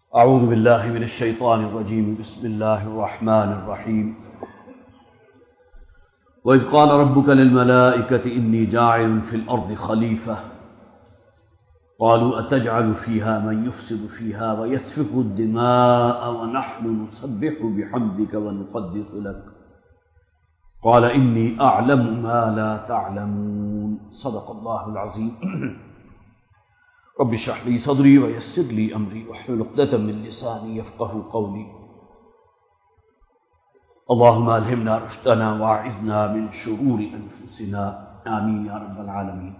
اعوذ باللہ من الشیطان الرجیم بسم اللہ الرحمن الرحیم وَإِذْ قَالَ رَبُّكَ لِلْمَلَائِكَةِ إِنِّي جَاعِلٌ فِي الْأَرْضِ خَلِيفَةً قَالُوا أَتَجْعَلُ فِيهَا مَن يُفْسِدُ فِيهَا وَيَسْفِكُ الدِّمَاءَ وَنَحْنُ نُسَبِّحُ بِحَمْدِكَ وَنُقَدِّسُ لَكَ قَالَ إِنِّي أَعْلَمُ مَا لَا تَعْلَمُونَ صدق اللہ العظیم۔ رب اشرح لي صدري ويسر لي امري واحلل عقدة من لساني يفقهوا قولي اللهم الهمنا رشدنا واعذنا من شرور انفسنا آمین یا رب العالمین۔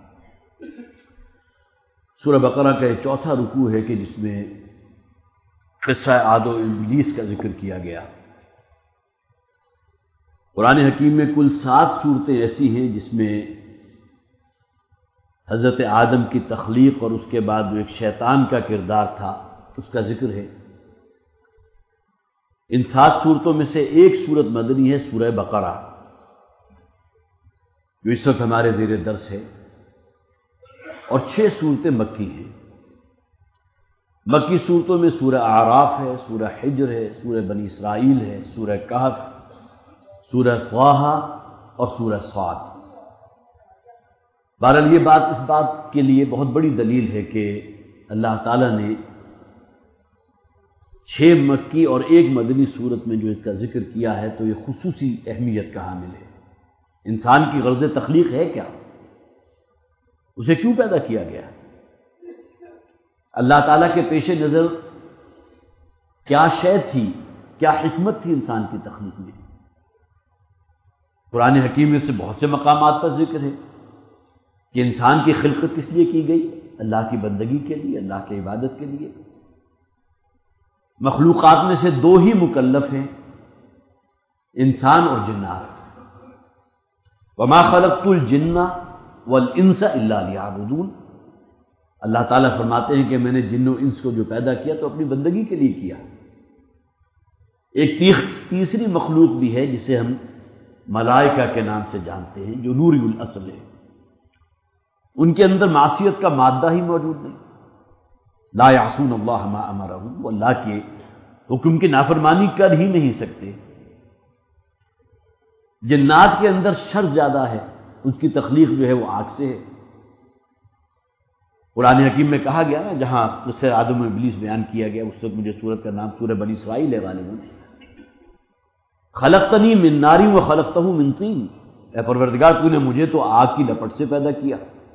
سورہ بقرہ کا یہ چوتھا رکوع ہے کہ جس میں قصہ عاد و ابلیس کا ذکر کیا گیا۔ قرآن حکیم میں کل 7 صورتیں ایسی ہیں جس میں حضرت آدم کی تخلیق اور اس کے بعد جو ایک شیطان کا کردار تھا اس کا ذکر ہے۔ ان 7 صورتوں میں سے ایک صورت مدنی ہے، سورہ بقرہ، جو اس وقت ہمارے زیر درس ہے، اور 6 صورتیں مکی ہیں۔ مکی صورتوں میں سورہ اعراف ہے، سورہ حجر ہے، سورہ بنی اسرائیل ہے، سورہ کہف، سورہ طٰہٰ اور سورہ صاد۔ بہرحال یہ بات اس بات کے لیے بہت بڑی دلیل ہے کہ اللہ تعالیٰ نے 6 مکی اور 1 مدنی صورت میں جو اس کا ذکر کیا ہے تو یہ خصوصی اہمیت کا حامل ہے۔ انسان کی غرض تخلیق ہے کیا؟ اسے کیوں پیدا کیا گیا؟ اللہ تعالیٰ کے پیش نظر کیا شے تھی، کیا حکمت تھی انسان کی تخلیق میں؟ قرآن حکیم میں سے بہت سے مقامات پر ذکر ہے کہ انسان کی خلقت کس لیے کی گئی؟ اللہ کی بندگی کے لیے، اللہ کی عبادت کے لیے۔ مخلوقات میں سے 2 ہی مکلف ہیں، انسان اور جنات۔ وَمَا خَلَقْتُ الْجِنَّ وَالْإِنسَ إِلَّا لِيَعْبُدُونَ۔ اللہ تعالیٰ فرماتے ہیں کہ میں نے جن و انس کو جو پیدا کیا تو اپنی بندگی کے لیے کیا۔ ایک تیسری مخلوق بھی ہے جسے ہم ملائکہ کے نام سے جانتے ہیں، جو نوری الاصل ہے۔ ان کے اندر معصیت کا مادہ ہی موجود نہیں، لا یعصون اللہ ما امرہم، وہ اللہ کے حکم کی نافرمانی کر ہی نہیں سکتے۔ جنات کے اندر شر زیادہ ہے، اس کی تخلیق جو ہے وہ آگ سے ہے۔ قرآن حکیم میں کہا گیا نا، جہاں قصہ آدم و ابلیس بیان کیا گیا، اس وقت مجھے سورت کا نام سورہ بنی اسرائیل ہے غالباً، خلقتنی من نار وخلقتہ من طین، اے پروردگار تو نے مجھے تو آگ کی لپٹ سے پیدا کیا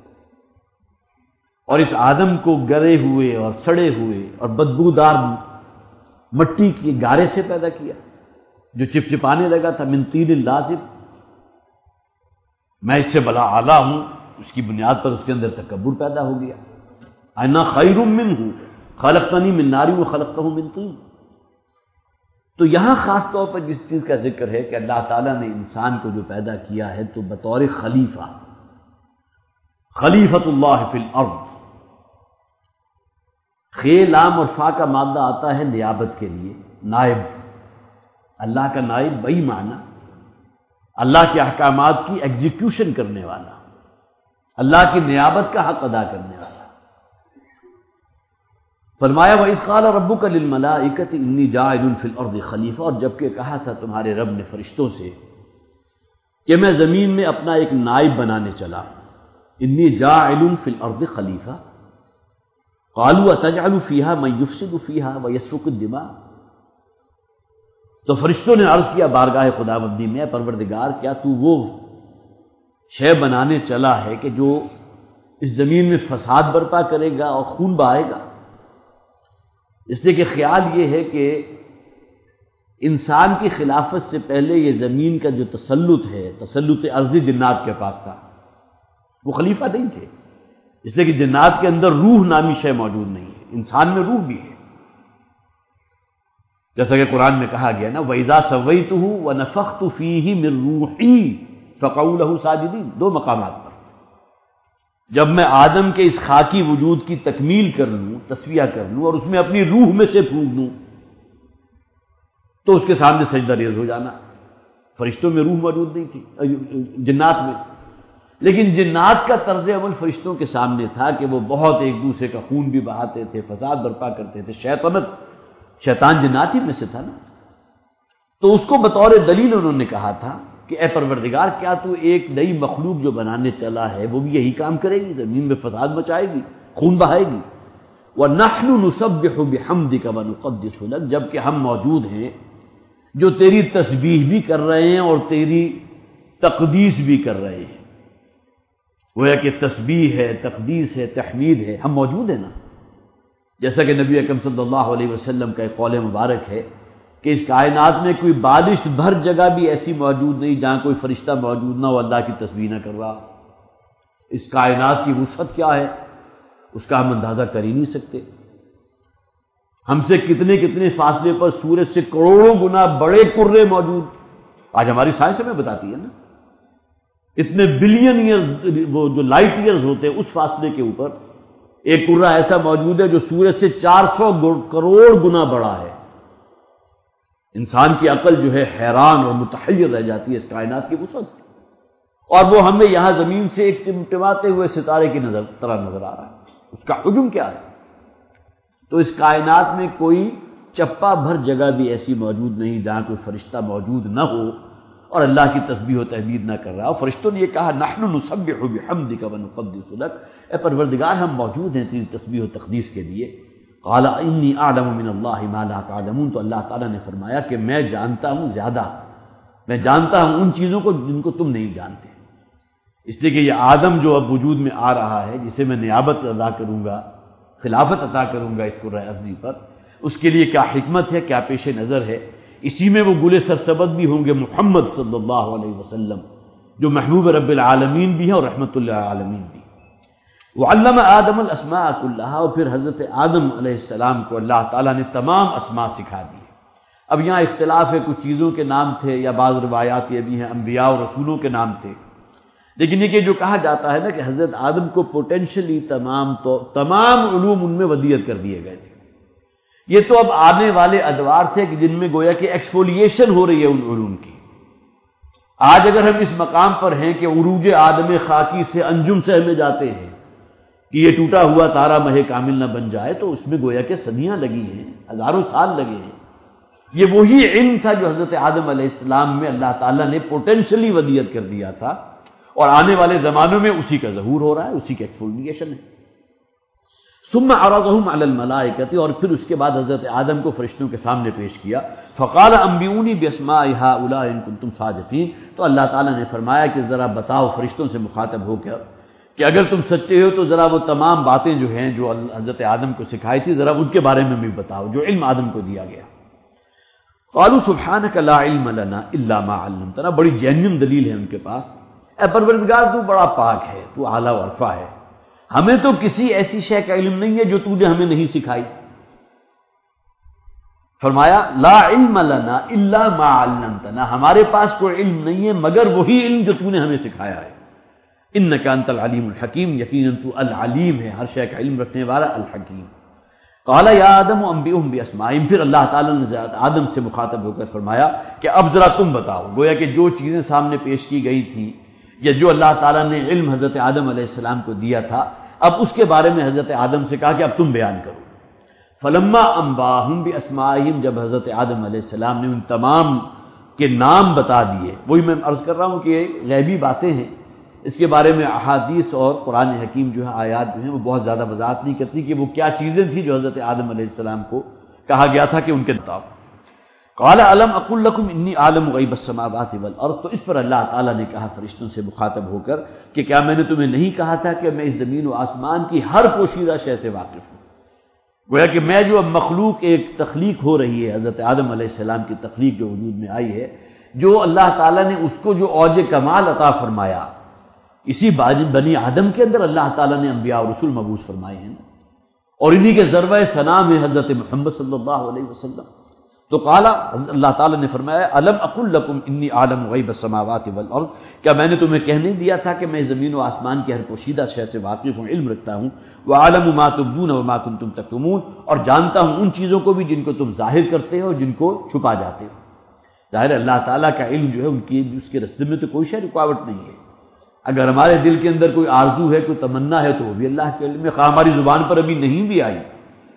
اور اس آدم کو گرے ہوئے اور سڑے ہوئے اور بدبودار مٹی کی گارے سے پیدا کیا جو چپچپانے لگا تھا، من طین لازب، میں اس سے بلا اعلیٰ ہوں، اس کی بنیاد پر اس کے اندر تکبر پیدا ہو گیا۔ انا خیر منہ خلقتنی من نار وخلقتہ من طین۔ تو یہاں خاص طور پر جس چیز کا ذکر ہے کہ اللہ تعالیٰ نے انسان کو جو پیدا کیا ہے تو بطور خلیفہ، خلیفۃ اللہ فی الارض۔ خے لام اور فا کا مادہ آتا ہے نیابت کے لیے، نائب، اللہ کا نائب، بئی معنی اللہ کے احکامات کی ایگزیکیوشن کرنے والا، اللہ کی نیابت کا حق ادا کرنے والا۔ فرمایا وَإِذْ قَالَ رَبُّكَ لِلْمَلَائِكَةِ إِنِّي جَاعِلٌ فِي الْأَرْضِ خَلِيفَةً، اور جبکہ کہا تھا تمہارے رب نے فرشتوں سے کہ میں زمین میں اپنا ایک نائب بنانے چلا، إِنِّي جَاعِلٌ فِي الْأَرْضِ خَلِيفَةً قَالُوا أَتَجْعَلُ فِيهَا مَن يُفْسِدُ فِيهَا وَيَسْفِكُ الدِّمَاءَ۔ تو فرشتوں نے عرض کیا بارگاہ خداوندی میں، پروردگار کیا تو وہ شے بنانے چلا ہے کہ جو اس زمین میں فساد برپا کرے گا اور خون بہائے گا؟ اس لیے کہ خیال یہ ہے کہ انسان کی خلافت سے پہلے یہ زمین کا جو تسلط ہے، تسلط ارضی جنات کے پاس تھا، وہ خلیفہ نہیں تھے، اس لیے کہ جنات کے اندر روح نامی شے موجود نہیں ہے، انسان میں روح بھی ہے۔ جیسا کہ قرآن میں کہا گیا نا وَإِذَا سَوَّيْتُهُ وَنَفَخْتُ فِيهِ مِن رُوحِي فَقَعُوا لَهُ سَاجِدِينَ، 2 مقامات پر۔ جب میں آدم کے اس خاکی وجود کی تکمیل کر لوں، تسویہ کر لوں اور اس میں اپنی روح میں سے پھونک دوں تو اس کے سامنے سجدہ ریز ہو جانا۔ فرشتوں میں روح موجود نہیں تھی، جنات میں، لیکن جنات کا طرز عمل فرشتوں کے سامنے تھا کہ وہ بہت ایک دوسرے کا خون بھی بہاتے تھے، فساد برپا کرتے تھے، شیطنت شیطان جنات ہی میں سے تھا نا۔ تو اس کو بطور دلیل انہوں نے کہا تھا کہ اے پروردگار، کیا تو ایک نئی مخلوق جو بنانے چلا ہے وہ بھی یہی کام کرے گی، زمین میں فساد مچائے گی، خون بہائے گی؟ وَنَحْنُ نُسَبِّحُ بِحَمْدِكَ وَنُقَدِّسُ لَكَ، جبکہ ہم موجود ہیں جو تیری تسبیح بھی کر رہے ہیں اور تیری تقدیس بھی کر رہے ہیں۔ وہ ہے کہ تسبیح ہے، تقدیس ہے، تحمید ہے، ہم موجود ہیں نا۔ جیسا کہ نبی اکرم صلی اللہ علیہ وسلم کا ایک قول مبارک ہے کہ اس کائنات میں کوئی بالشت بھر جگہ بھی ایسی موجود نہیں جہاں کوئی فرشتہ موجود نہ ہو اللہ کی تسبیح نہ کر رہا۔ اس کائنات کی وسعت کیا ہے اس کا ہم اندازہ کر ہی نہیں سکتے۔ ہم سے کتنے کتنے فاصلے پر سورج سے کروڑوں گنا بڑے کرے موجود، آج ہماری سائنس ہمیں بتاتی ہے نا، اتنے بلین ایئرز، وہ جو لائٹ ایئرز ہوتے ہیں اس فاصلے کے اوپر ایک کرہ ایسا موجود ہے جو سورج سے 400 کروڑ گنا بڑا ہے۔ انسان کی عقل جو ہے حیران اور متحیر رہ جاتی ہے اس کائنات کی وسعت، اور وہ ہمیں یہاں زمین سے ایک ٹمٹماتے ہوئے ستارے کی طرح نظر آ رہا ہے۔ اس کا حجم کیا ہے؟ تو اس کائنات میں کوئی چپا بھر جگہ بھی ایسی موجود نہیں جہاں کوئی فرشتہ موجود نہ ہو اور اللہ کی تسبیح و تحمید نہ کر رہا ہو۔ فرشتوں نے یہ کہا نحن نسبح بحمدک ونقدس لک، اے پروردگار ہم موجود ہیں تیری تسبیح و تقدیس کے لیے۔ قال انی اعلم من اللہ ما لا تعلمون، تو اللہ تعالیٰ نے فرمایا کہ میں جانتا ہوں زیادہ، میں جانتا ہوں ان چیزوں کو جن کو تم نہیں جانتے۔ اس لیے کہ یہ آدم جو اب وجود میں آ رہا ہے، جسے میں نیابت ادا کروں گا، خلافت عطا کروں گا اس کرۂ ارضی پر، اس کے لیے کیا حکمت ہے، کیا پیش نظر ہے، اسی میں وہ گل سرسبد بھی ہوں گے محمد صلی اللہ علیہ وسلم جو محبوب رب العالمین بھی ہیں اور رحمت للعالمین بھی۔ وعلم آدم الاسماء کلھا، اور پھر حضرت آدم علیہ السلام کو اللہ تعالیٰ نے تمام اسماء سکھا دی۔ اب یہاں اختلاف ہے، کچھ چیزوں کے نام تھے یا بعض روایات یہ بھی ہیں انبیاء اور رسولوں کے نام تھے، لیکن یہ کہ جو کہا جاتا ہے نا کہ حضرت آدم کو پوٹینشلی تمام علوم ان میں ودیت کر دیے گئے تھے۔ یہ تو اب آنے والے ادوار تھے کہ جن میں گویا کہ ایکسفولیشن ہو رہی ہے ان علوم کی۔ آج اگر ہم اس مقام پر ہیں کہ عروج آدم خاکی سے انجم سے ہمیں جاتے ہیں کہ یہ ٹوٹا ہوا تارا مہ کامل نہ بن جائے، تو اس میں گویا کہ صدیاں لگی ہیں، ہزاروں سال لگے ہیں۔ یہ وہی علم تھا جو حضرت آدم علیہ السلام میں اللہ تعالیٰ نے پوٹینشلی ودیت کر دیا تھا، اور آنے والے زمانوں میں اسی کا ظہور ہو رہا ہے، اسی کا ایکسفولیشن ہے۔ ثم عرضهم علی الملائکۃ، اور پھر اس کے بعد حضرت آدم کو فرشتوں کے سامنے پیش کیا۔ فقال انبئونی باسماء هؤلاء ان کنتم صادقین، تو اللہ تعالیٰ نے فرمایا کہ ذرا بتاؤ، فرشتوں سے مخاطب ہو کر، کہ اگر تم سچے ہو تو ذرا وہ تمام باتیں جو ہیں جو حضرت آدم کو سکھائی تھی ذرا ان کے بارے میں بھی بتاؤ جو علم آدم کو دیا گیا۔ قالوا سبحانک لا علم لنا الا ما علمتنا، بڑی جینوین دلیل ہے ان کے پاس، اے پروردگار تو بڑا پاک ہے، تو اعلیٰ و عرفہ ہے، ہمیں تو کسی ایسی شے کا علم نہیں ہے جو تو نے ہمیں نہیں سکھائی۔ فرمایا لا علم لنا الا ما علمتنا، ہمارے پاس کوئی علم نہیں ہے مگر وہی علم جو تو نے ہمیں سکھایا ہے۔ انک انت العلیم الحکیم، یقیناً تو العلیم ہے، ہر شے کا علم رکھنے والا، الحکیم۔ قال یا آدم انبئهم باسمائهم، پھر اللہ تعالیٰ نے آدم سے مخاطب ہو کر فرمایا کہ اب ذرا تم بتاؤ، گویا کہ جو چیزیں سامنے پیش کی گئی تھی یا جو اللہ تعالیٰ نے علم حضرت آدم علیہ السلام کو دیا تھا، اب اس کے بارے میں حضرت آدم سے کہا کہ اب تم بیان کرو۔ فلما انباهم باسمائهم، جب حضرت آدم علیہ السلام نے ان تمام کے نام بتا دیے، وہی میں عرض کر رہا ہوں کہ یہ غیبی باتیں ہیں، اس کے بارے میں احادیث اور قرآن حکیم جو ہے آیات جو ہیں وہ بہت زیادہ وضاحت نہیں کرتی کہ وہ کیا چیزیں تھیں جو حضرت آدم علیہ السلام کو کہا گیا تھا کہ ان کے بتاؤ۔ قال الم اقل لکم انی عالم غیب السماوات والارض، تو اس پر اللہ تعالیٰ نے کہا فرشتوں سے مخاطب ہو کر کہ کیا میں نے تمہیں نہیں کہا تھا کہ میں اس زمین و آسمان کی ہر پوشیدہ شے سے واقف ہوں۔ گویا کہ میں جو اب مخلوق ایک تخلیق ہو رہی ہے، حضرت آدم علیہ السلام کی تخلیق جو وجود میں آئی ہے، جو اللہ تعالیٰ نے اس کو جو اوج کمال عطا فرمایا، اسی بنی آدم کے اندر اللہ تعالیٰ نے انبیاء اور رسول مبعوث فرمائے ہیں، اور انہی کے ذروہ ثنا میں حضرت محمد صلی اللہ علیہ وسلم۔ تو قال، اللہ تعالیٰ نے فرمایا الم اقل لکم انی عالم غیب السماوات والارض، کیا میں نے تمہیں کہنے دیا تھا کہ میں زمین و آسمان کی ہر پوشیدہ شے سے واقف ہوں، علم رکھتا ہوں، وعالم ما تبدون وما کنتم تکتمون، اور جانتا ہوں ان چیزوں کو بھی جن کو تم ظاہر کرتے ہو اور جن کو چھپا جاتے ہو۔ ظاہر اللہ تعالیٰ کا علم جو ہے اس کے رستے میں تو کوئی شے رکاوٹ نہیں ہے۔ اگر ہمارے دل کے اندر کوئی آرزو ہے، کوئی تمنا ہے، تو وہ بھی اللہ کے علم میں، خواہ ہماری زبان پر ابھی نہیں بھی آئی،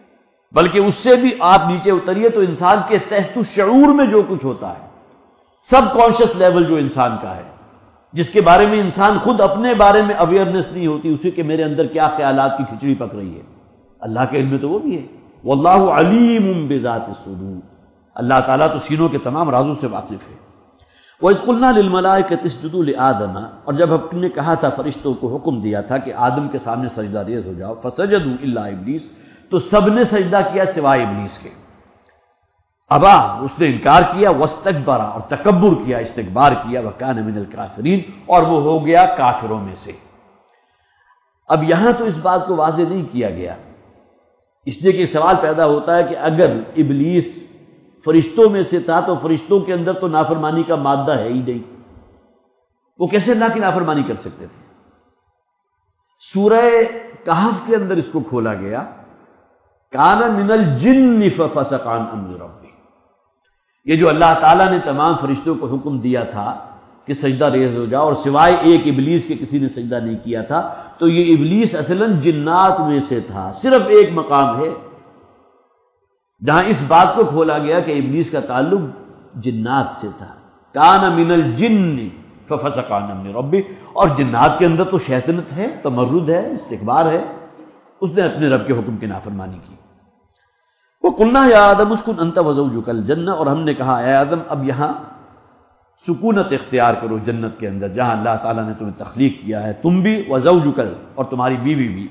بلکہ اس سے بھی آپ نیچے اتریے تو انسان کے تحت الشعور میں جو کچھ ہوتا ہے، سب کانشیس لیول جو انسان کا ہے، جس کے بارے میں انسان خود اپنے بارے میں اویئرنس نہیں ہوتی اسے کہ میرے اندر کیا خیالات کی کھچڑی پک رہی ہے، اللہ کے علم میں تو وہ بھی ہے۔ واللہ علیم بذات الصدور، اللہ تعالیٰ تو سینوں کے تمام رازوں سے واقف ہے۔ وَإِذْ قُلْنَا لِلْمَلَائِكَةِ اسْجُدُوا لِآدَمَ، اور جب ہم نے کہا تھا فرشتوں کو حکم دیا تھا کہ آدم کے سامنے سجدہ ریز ہو جاؤ، فَسَجَدُوا إِلَّا إِبْلِيسَ، تو سب نے سجدہ کیا سوائے ابلیس کے۔ ابا، اس نے انکار کیا، واستکبر، اور تکبر کیا، استکبار کیا، وَكَانَ مِنَ الْكَافِرِينَ، اور وہ ہو گیا کافروں میں سے۔ اب یہاں تو اس بات کو واضح نہیں کیا گیا، اس لیے کہ سوال پیدا ہوتا ہے کہ اگر ابلیس فرشتوں میں سے تھا تو فرشتوں کے اندر تو نافرمانی کا مادہ ہے ہی نہیں، وہ کیسے اللہ کی نافرمانی کر سکتے تھے؟ سورہ کہف کے اندر اس کو کھولا گیا، کان من الجن ففسق عن امر ربہ، یہ جو اللہ تعالیٰ نے تمام فرشتوں کو حکم دیا تھا کہ سجدہ ریز ہو جاؤ، اور سوائے ایک ابلیس کے کسی نے سجدہ نہیں کیا تھا، تو یہ ابلیس اصلاً جنات میں سے تھا۔ صرف ایک مقام ہے جہاں اس بات کو کھولا گیا کہ ابلیس کا تعلق جنات سے تھا، کان من الجن ففسق عن امر ربہ، اور جنات کے اندر تو شیطنت ہے، تمرد ہے، استکبار ہے، اس نے اپنے رب کے حکم کی نافرمانی کی۔ وَقُلْنَا يَا آدَمُ اسْكُنْ أَنْتَ وَزَوْجُكَ الْجَنَّةَ، اور ہم نے کہا اے آدم اب یہاں سکونت اختیار کرو جنت کے اندر جہاں اللہ تعالیٰ نے تمہیں تخلیق کیا ہے، تم بھی، وَزَوْجُكَ، اور تمہاری بیوی بھی،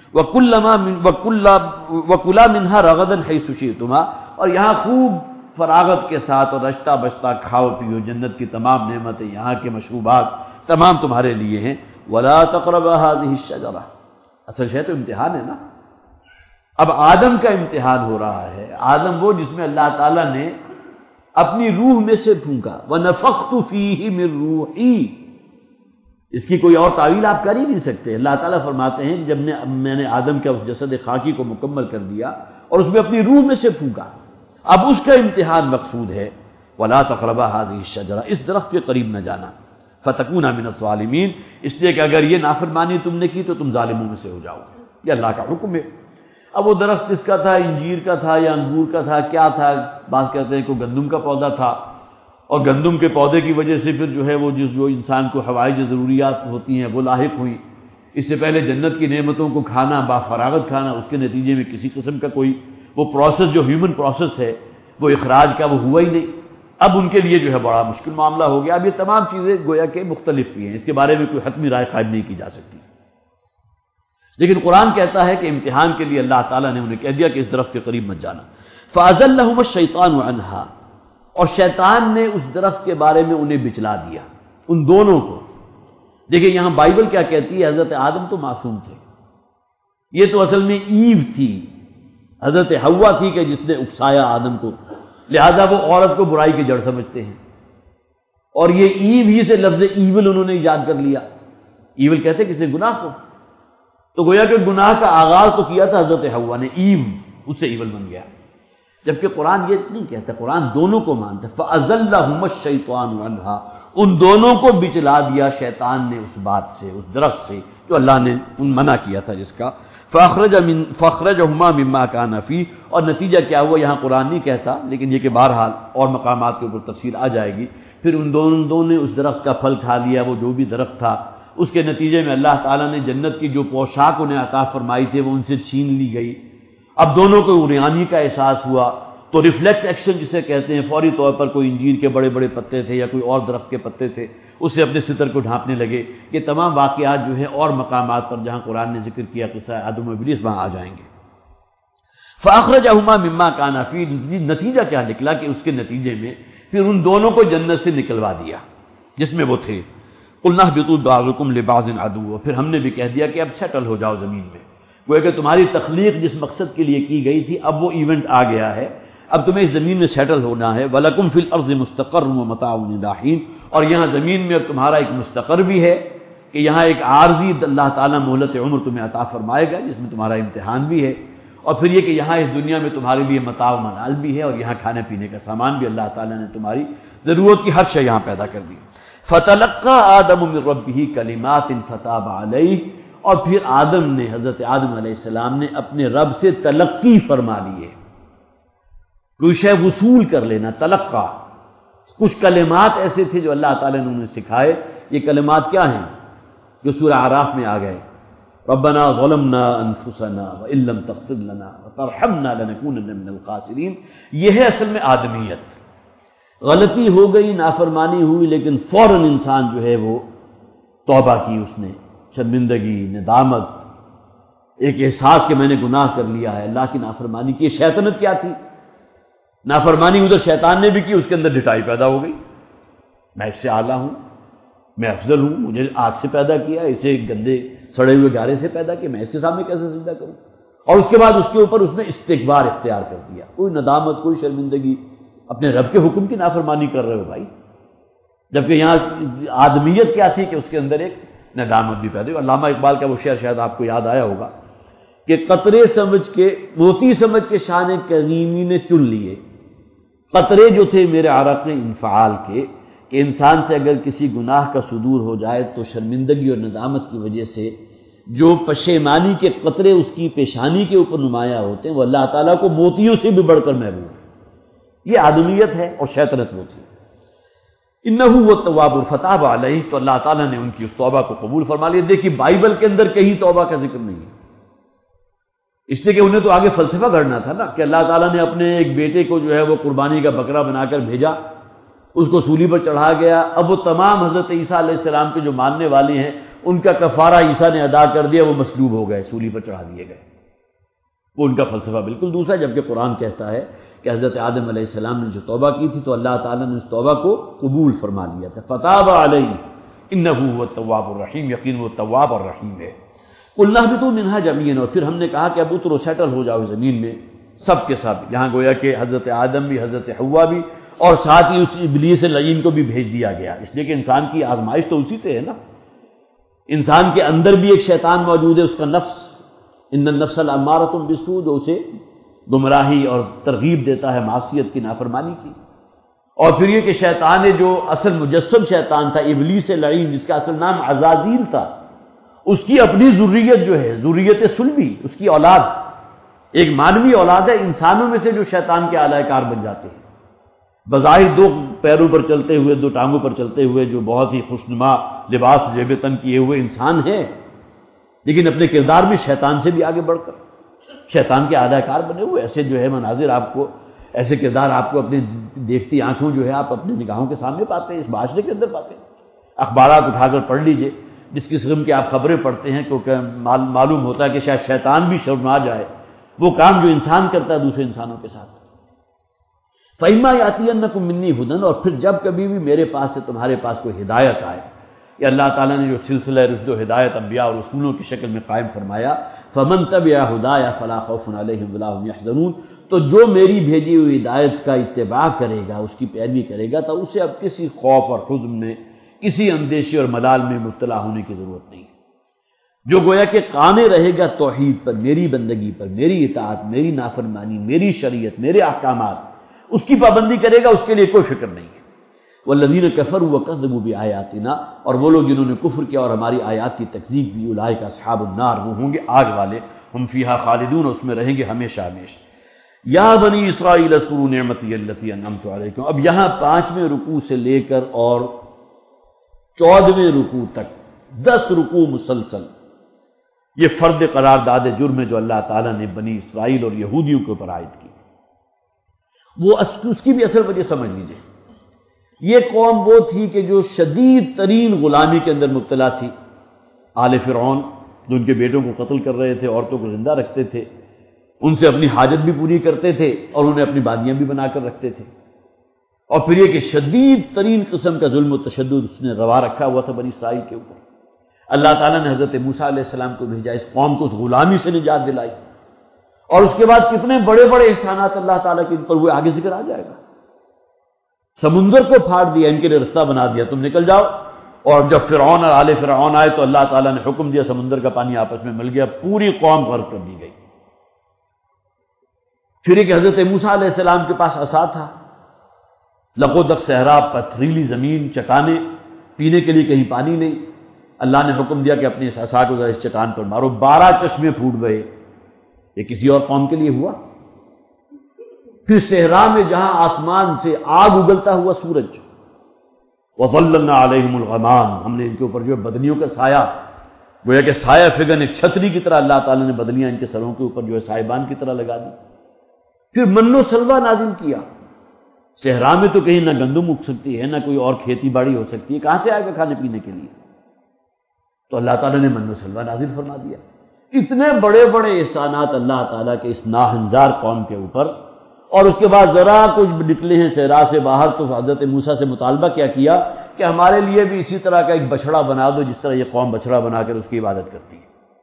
وَكُلَا مِنْهَا رَغَدًا حَيْثُ شِئْتُمَا، اور یہاں خوب فراغت کے ساتھ اور رشتہ بشتہ کھاؤ پیو، جنت کی تمام نعمتیں، یہاں کے مشروبات تمام تمہارے لیے ہیں۔ وَلَا تَقْرَبَا هَٰذِهِ الشَّجَرَةَ، اصل شے تو امتحان ہے نا، اب آدم کا امتحان ہو رہا ہے۔ آدم وہ جس میں اللہ تعالیٰ نے اپنی روح میں سے پھونکا، وَنَفَخْتُ فِيهِ مِن رُوحِي، اس کی کوئی اور تعویل آپ کر ہی نہیں سکتے۔ اللہ تعالیٰ فرماتے ہیں کہ جب میں نے آدم کا اس جسد خاکی کو مکمل کر دیا اور اس میں اپنی روح میں سے پھونکا، اب اس کا امتحان مقصود ہے، وَلَا تَقْرَبَا هَٰذِهِ الشَّجَرَةَ، اس درخت کے قریب نہ جانا، فَتَكُونَا مِنَ الظَّالِمِينَ، اس لیے کہ اگر یہ نافرمانی تم نے کی تو تم ظالموں میں سے ہو جاؤ گے، یہ اللہ کا حکم ہے۔ اب وہ درخت کس کا تھا؟ انجیر کا تھا یا انگور کا تھا، کیا تھا؟ بعض کہتے ہیں کوئی گندم کا پودا تھا، اور گندم کے پودے کی وجہ سے پھر جو ہے وہ جو انسان کو حوائج ضروریات ہوتی ہیں وہ لاحق ہوئی۔ اس سے پہلے جنت کی نعمتوں کو کھانا، بافراغت کھانا، اس کے نتیجے میں کسی قسم کا کوئی وہ پروسیس جو ہیومن پروسیس ہے وہ اخراج کا وہ ہوا ہی نہیں۔ اب ان کے لیے جو ہے بڑا مشکل معاملہ ہو گیا۔ اب یہ تمام چیزیں گویا کہ مختلف بھی ہیں، اس کے بارے میں کوئی حتمی رائے قائم نہیں کی جا سکتی، لیکن قرآن کہتا ہے کہ امتحان کے لیے اللہ تعالیٰ نے انہیں کہہ دیا کہ اس درخت کے قریب مت جانا۔ فَأَزَلَّهُمَ الشَّيْطَانُ عَنْهَا، اور شیطان نے اس درخت کے بارے میں انہیں بچلا دیا، ان دونوں کو۔ دیکھیں یہاں بائبل کیا کہتی ہے، حضرت آدم تو معصوم تھے، یہ تو اصل میں ایو تھی، حضرت حوا تھی کہ جس نے اکسایا آدم کو، لہذا وہ عورت کو برائی کی جڑ سمجھتے ہیں، اور یہ ایو ہی سے لفظ ایول انہوں نے ایجاد کر لیا۔ ایول کہتے کسی گناہ کو، تو گویا کہ گناہ کا آغاز تو کیا تھا حضرت حوا نے، ایو اس سے ایول بن گیا، جبکہ قرآن یہ نہیں کہتا، قرآن دونوں کو مانتا ہے۔ فَأَزَلَّهُمَ الشَّيْطَانُ عَنْهَا، ان دونوں کو بچلا دیا شیطان نے اس بات سے، اس درخت سے جو اللہ نے منع کیا تھا جس کا۔ فَأَخْرَجَهُمَا مِمَّا كَانَ فِيهِ، اور نتیجہ کیا ہوا یہاں قرآن نہیں کہتا، لیکن یہ کہ بہرحال اور مقامات کے اوپر تفصیل آ جائے گی۔ پھر ان دونوں نے اس درخت کا پھل کھا لیا، وہ جو بھی درخت تھا، اس کے نتیجے میں اللہ تعالیٰ نے جنت کی جو پوشاک انہیں عطا فرمائی تھی وہ ان سے چھین لی گئی۔ اب دونوں کو عریانی کا احساس ہوا، تو ریفلیکس ایکشن جسے کہتے ہیں، فوری طور پر کوئی انجیر کے بڑے بڑے پتے تھے یا کوئی اور درخت کے پتے تھے، اسے اپنے ستر کو ڈھانپنے لگے۔ یہ تمام واقعات جو ہیں اور مقامات پر جہاں قرآن نے ذکر کیا قصہ آدم و ابلیس وہاں آ جائیں گے۔ فَأَخْرَجَهُمَا مِمَّا كَانَ فِيهِ، نتیجہ کیا نکلا کہ اس کے نتیجے میں پھر ان دونوں کو جنت سے نکلوا دیا جس میں وہ تھے۔ قُلْنَا اهْبِطُوا بَعْضُكُمْ لِبَعْضٍ عَدُوٌّ، اور پھر ہم نے بھی کہہ دیا کہ اب سیٹل ہو جاؤ زمین میں، گویا کہ تمہاری تخلیق جس مقصد کے لیے کی گئی تھی اب وہ ایونٹ آ گیا ہے، اب تمہیں اس زمین میں سیٹل ہونا ہے۔ وَلَكُمْ فِي الْأَرْضِ مُسْتَقَرٌّ وَمَتَاعٌ إِلَىٰ حِينٍ، اور یہاں زمین میں اب تمہارا ایک مستقر بھی ہے کہ یہاں ایک عارضی اللہ تعالیٰ مہلت عمر تمہیں عطا فرمائے گا جس میں تمہارا امتحان بھی ہے، اور پھر یہ کہ یہاں اس دنیا میں تمہارے لیے متاع و منال بھی ہے، اور یہاں کھانے پینے کا سامان بھی اللہ تعالیٰ نے تمہاری ضرورت کی ہر شے یہاں پیدا کر دی۔ فَتَلَقَّىٰ آدَمُ مِن رَّبِّهِ كَلِمَاتٍ فَتَابَ عَلَيْهِ، اور پھر آدم نے، حضرت آدم علیہ السلام نے اپنے رب سے تلقی فرما لیے، کوئی شے وصول کر لینا، تلقا۔ کچھ کلمات ایسے تھے جو اللہ تعالیٰ نے انہیں سکھائے۔ یہ کلمات کیا ہیں جو سورہ اعراف میں آ گئے؟ ربنا ظلمنا انفسنا وان لم تغفر لنا وترحمنا لنکونن من الخاسرین۔ یہ ہے اصل میں آدمیت۔ غلطی ہو گئی، نافرمانی ہوئی، لیکن فوراً انسان جو ہے وہ توبہ کی، اس نے شرمندگی، ندامت، ایک احساس کہ میں نے گناہ کر لیا ہے، اللہ کی نافرمانی کی۔ شیطنت کیا تھی؟ نافرمانی ادھر شیطان نے بھی کی، اس کے اندر ڈٹائی پیدا ہو گئی، میں اس سے اعلیٰ ہوں، میں افضل ہوں، مجھے آگ سے پیدا کیا، اسے گندے سڑے ہوئے گارے سے پیدا کیا، میں اس کے سامنے کیسے سجدہ کروں؟ اور اس کے بعد اس کے اوپر اس نے استکبار اختیار کر دیا، کوئی ندامت، کوئی شرمندگی، اپنے رب کے حکم کی نافرمانی کر رہے ہو بھائی۔ جبکہ یہاں آدمیت کیا تھی کہ اس کے اندر ایک ندامت بھی پیدا ہوئی۔ علامہ اقبال کا وہ شعر شاید آپ کو یاد آیا ہوگا کہ قطرے سمجھ کے، موتی سمجھ کے شان کریمی نے چن لیے، قطرے جو تھے میرے عرق انفعال کے، کہ انسان سے اگر کسی گناہ کا صدور ہو جائے تو شرمندگی اور ندامت کی وجہ سے جو پشیمانی کے قطرے اس کی پیشانی کے اوپر نمایاں ہوتے ہیں، وہ اللہ تعالیٰ کو موتیوں سے بھی بڑھ کر محبوب ہے۔ یہ آدمیت ہے اور شیطنت وہ تھی۔ انہ هو التواب فتاب علیہ، تو اللہ تعالیٰ نے ان کی اس توبہ کو قبول فرما لیا۔ دیکھیے بائبل کے اندر کہیں توبہ کا ذکر نہیں ہے، اس لیے کہ انہیں تو آگے فلسفہ گھڑنا تھا نا، کہ اللہ تعالیٰ نے اپنے ایک بیٹے کو جو ہے وہ قربانی کا بکرا بنا کر بھیجا، اس کو سولی پر چڑھا گیا، اب وہ تمام حضرت عیسیٰ علیہ السلام کے جو ماننے والے ہیں ان کا کفارہ عیسیٰ نے ادا کر دیا، وہ مصلوب ہو گئے، سولی پر چڑھا دیے گئے۔ وہ ان کا فلسفہ بالکل دوسرا، جبکہ قرآن کہتا ہے کہ حضرت آدم علیہ السلام نے جو توبہ کی تھی تو اللہ تعالیٰ نے اس توبہ کو قبول فرما لیا تھا۔ فتاب علیہ انہ هو التواب الرحیم، یقین وہ تواب اور رحیم ہے۔ قلنا اہبطوا منہا جميعا، اور پھر ہم نے کہا کہ اب اترو، سیٹل ہو جاؤ زمین میں سب کے سب۔ یہاں گویا کہ حضرت آدم بھی، حضرت حوا بھی، اور ساتھ ہی اس ابلیس لعین کو بھی بھیج دیا گیا، اس لیے کہ انسان کی آزمائش تو اسی سے ہے نا۔ انسان کے اندر بھی ایک شیطان موجود ہے، اس کا نفس، ان النفس لامارۃ بالسوء، جو اسے گمراہی اور ترغیب دیتا ہے معصیت کی، نافرمانی کی۔ اور پھر یہ کہ شیطان نے جو اصل مجسم شیطان تھا، ابلیس لعین، جس کا اصل نام عزازیل تھا، اس کی اپنی ذریت جو ہے، ذریت سلبی، اس کی اولاد، ایک مانوی اولاد ہے، انسانوں میں سے جو شیطان کے اعلی کار بن جاتے ہیں، بظاہر دو پیروں پر چلتے ہوئے، دو ٹانگوں پر چلتے ہوئے، جو بہت ہی خوشنما لباس جیب تن کیے ہوئے انسان ہیں، لیکن اپنے کردار میں شیطان سے بھی آگے بڑھ کر شیطان کے اعلی کار بنے ہوئے۔ ایسے جو ہے مناظر آپ کو، ایسے کردار آپ کو اپنی دیکھتی آنکھوں جو ہے آپ اپنی نگاہوں کے سامنے پاتے ہیں، اس معاشرے کے اندر پاتے ہیں۔ اخبارات اٹھا کر پڑھ لیجئے، جس قسم کی آپ خبریں پڑھتے ہیں، کیونکہ معلوم ہوتا ہے کہ شاید شیطان بھی شرما جائے وہ کام جو انسان کرتا ہے دوسرے انسانوں کے ساتھ۔ فَإِمَّا يَأْتِيَنَّكُم مِّنِّي هُدًى، اور پھر جب کبھی بھی میرے پاس سے تمہارے پاس کوئی ہدایت آئے، یا اللہ تعالیٰ نے جو سلسلہ رشد و ہدایت انبیاء اور رسولوں کی شکل میں قائم فرمایا، فَمَن تَبِعَ هُدَايَ فَلَا خَوْفٌ عَلَيْهِمْ وَلَا هُمْ يَحْزَنُونَ، تو جو میری بھیجی ہوئی ہدایت کا اتباع کرے گا، اس کی پیروی کرے گا، تو اسے اب کسی خوف اور حزن میں، کسی اندیشے اور ملال میں مبتلا ہونے کی ضرورت نہیں ہے۔ جو گویا کہ قائم رہے گا توحید پر، میری بندگی پر، میری اطاعت، میری نافرمانی، میری شریعت، میرے احکامات، اس کی پابندی کرے گا، اس کے لیے کوئی فکر نہیں ہے۔ والذین کفروا وکذبوا بآیاتنا، اور وہ لوگ جنہوں نے کفر کیا اور ہماری آیات کی تکذیب کی، اولئک اصحاب النار، وہ ہوں گے آگ والے، ہم فیہا خالدون، اس میں رہیں گے ہمیشہ ہمیشہ۔ یا بنی اسرائیل اذکروا نعمتی التی انعمت علیکم، اب یہاں 5ویں رکوع سے لے کر اور 14ویں رکوع تک 10 رکوع مسلسل یہ فرد قرار داد جرم ہے جو اللہ تعالیٰ نے بنی اسرائیل اور یہودیوں کے اوپر عائد کی، وہ اس کی بھی اصل وجہ سمجھ لیجیے۔ یہ قوم وہ تھی کہ جو شدید ترین غلامی کے اندر مبتلا تھی، آل فرعون، جو ان کے بیٹوں کو قتل کر رہے تھے، عورتوں کو زندہ رکھتے تھے، ان سے اپنی حاجت بھی پوری کرتے تھے اور انہیں اپنی بادیاں بھی بنا کر رکھتے تھے۔ اور پھر یہ کہ شدید ترین قسم کا ظلم و تشدد اس نے روا رکھا ہوا تھا بنی اسرائیل کے اوپر۔ اللہ تعالیٰ نے حضرت موسیٰ علیہ السلام کو بھیجا، اس قوم کو اس غلامی سے نجات دلائی، اور اس کے بعد کتنے بڑے بڑے احسانات اللہ تعالیٰ کے ان پر ہوئے، آگے ذکر آ جائے گا۔ سمندر کو پھاڑ دیا، ان کے لیے رستہ بنا دیا، تم نکل جاؤ۔ اور جب فرعون اور آل فرعون آئے تو اللہ تعالیٰ نے حکم دیا، سمندر کا پانی آپس میں مل گیا، پوری قوم غرق کر دی گئی۔ پھر ایک حضرت موسیٰ علیہ السلام کے پاس عصا تھا، لقودق صحرا، پتھریلی زمین، چٹانیں، پینے کے لیے کہیں پانی نہیں، اللہ نے حکم دیا کہ اپنی عصا کو ذرا اس چٹان پر مارو، 12 چشمے پھوٹ گئے۔ یہ کسی اور قوم کے لیے ہوا؟ پھر صحرا میں جہاں آسمان سے آگ اگلتا ہوا سورج، وَظَلَّلْنَا عَلَيْهِمُ الْغَمَامَ، ہم نے ان کے اوپر جو ہے بدلیوں کا سایہ، گویا کہ سایہ فگن ایک چھتری کی طرح اللہ تعالیٰ نے بدلیاں ان کے سروں کے اوپر جو ہے سائبان کی طرح لگا دی۔ پھر من و سلوہ نازل کیا۔ صحرا میں تو کہیں نہ گندم اگ سکتی ہے، نہ کوئی اور کھیتی باڑی ہو سکتی ہے، کہاں سے آئے گا کھانے پینے کے لیے؟ تو اللہ تعالیٰ نے من و سلوہ نازل فرما دیا۔ اتنے بڑے بڑے احسانات اللہ تعالیٰ کے اس ناہنجار قوم کے اوپر، اور اس کے بعد ذرا کچھ نکلے ہیں صحرا سے باہر تو حضرت موسیٰ سے مطالبہ کیا کیا کہ ہمارے لیے بھی اسی طرح کا ایک بچڑا بنا دو جس طرح یہ قوم بچڑا بنا کر اس کی عبادت کرتی ہے۔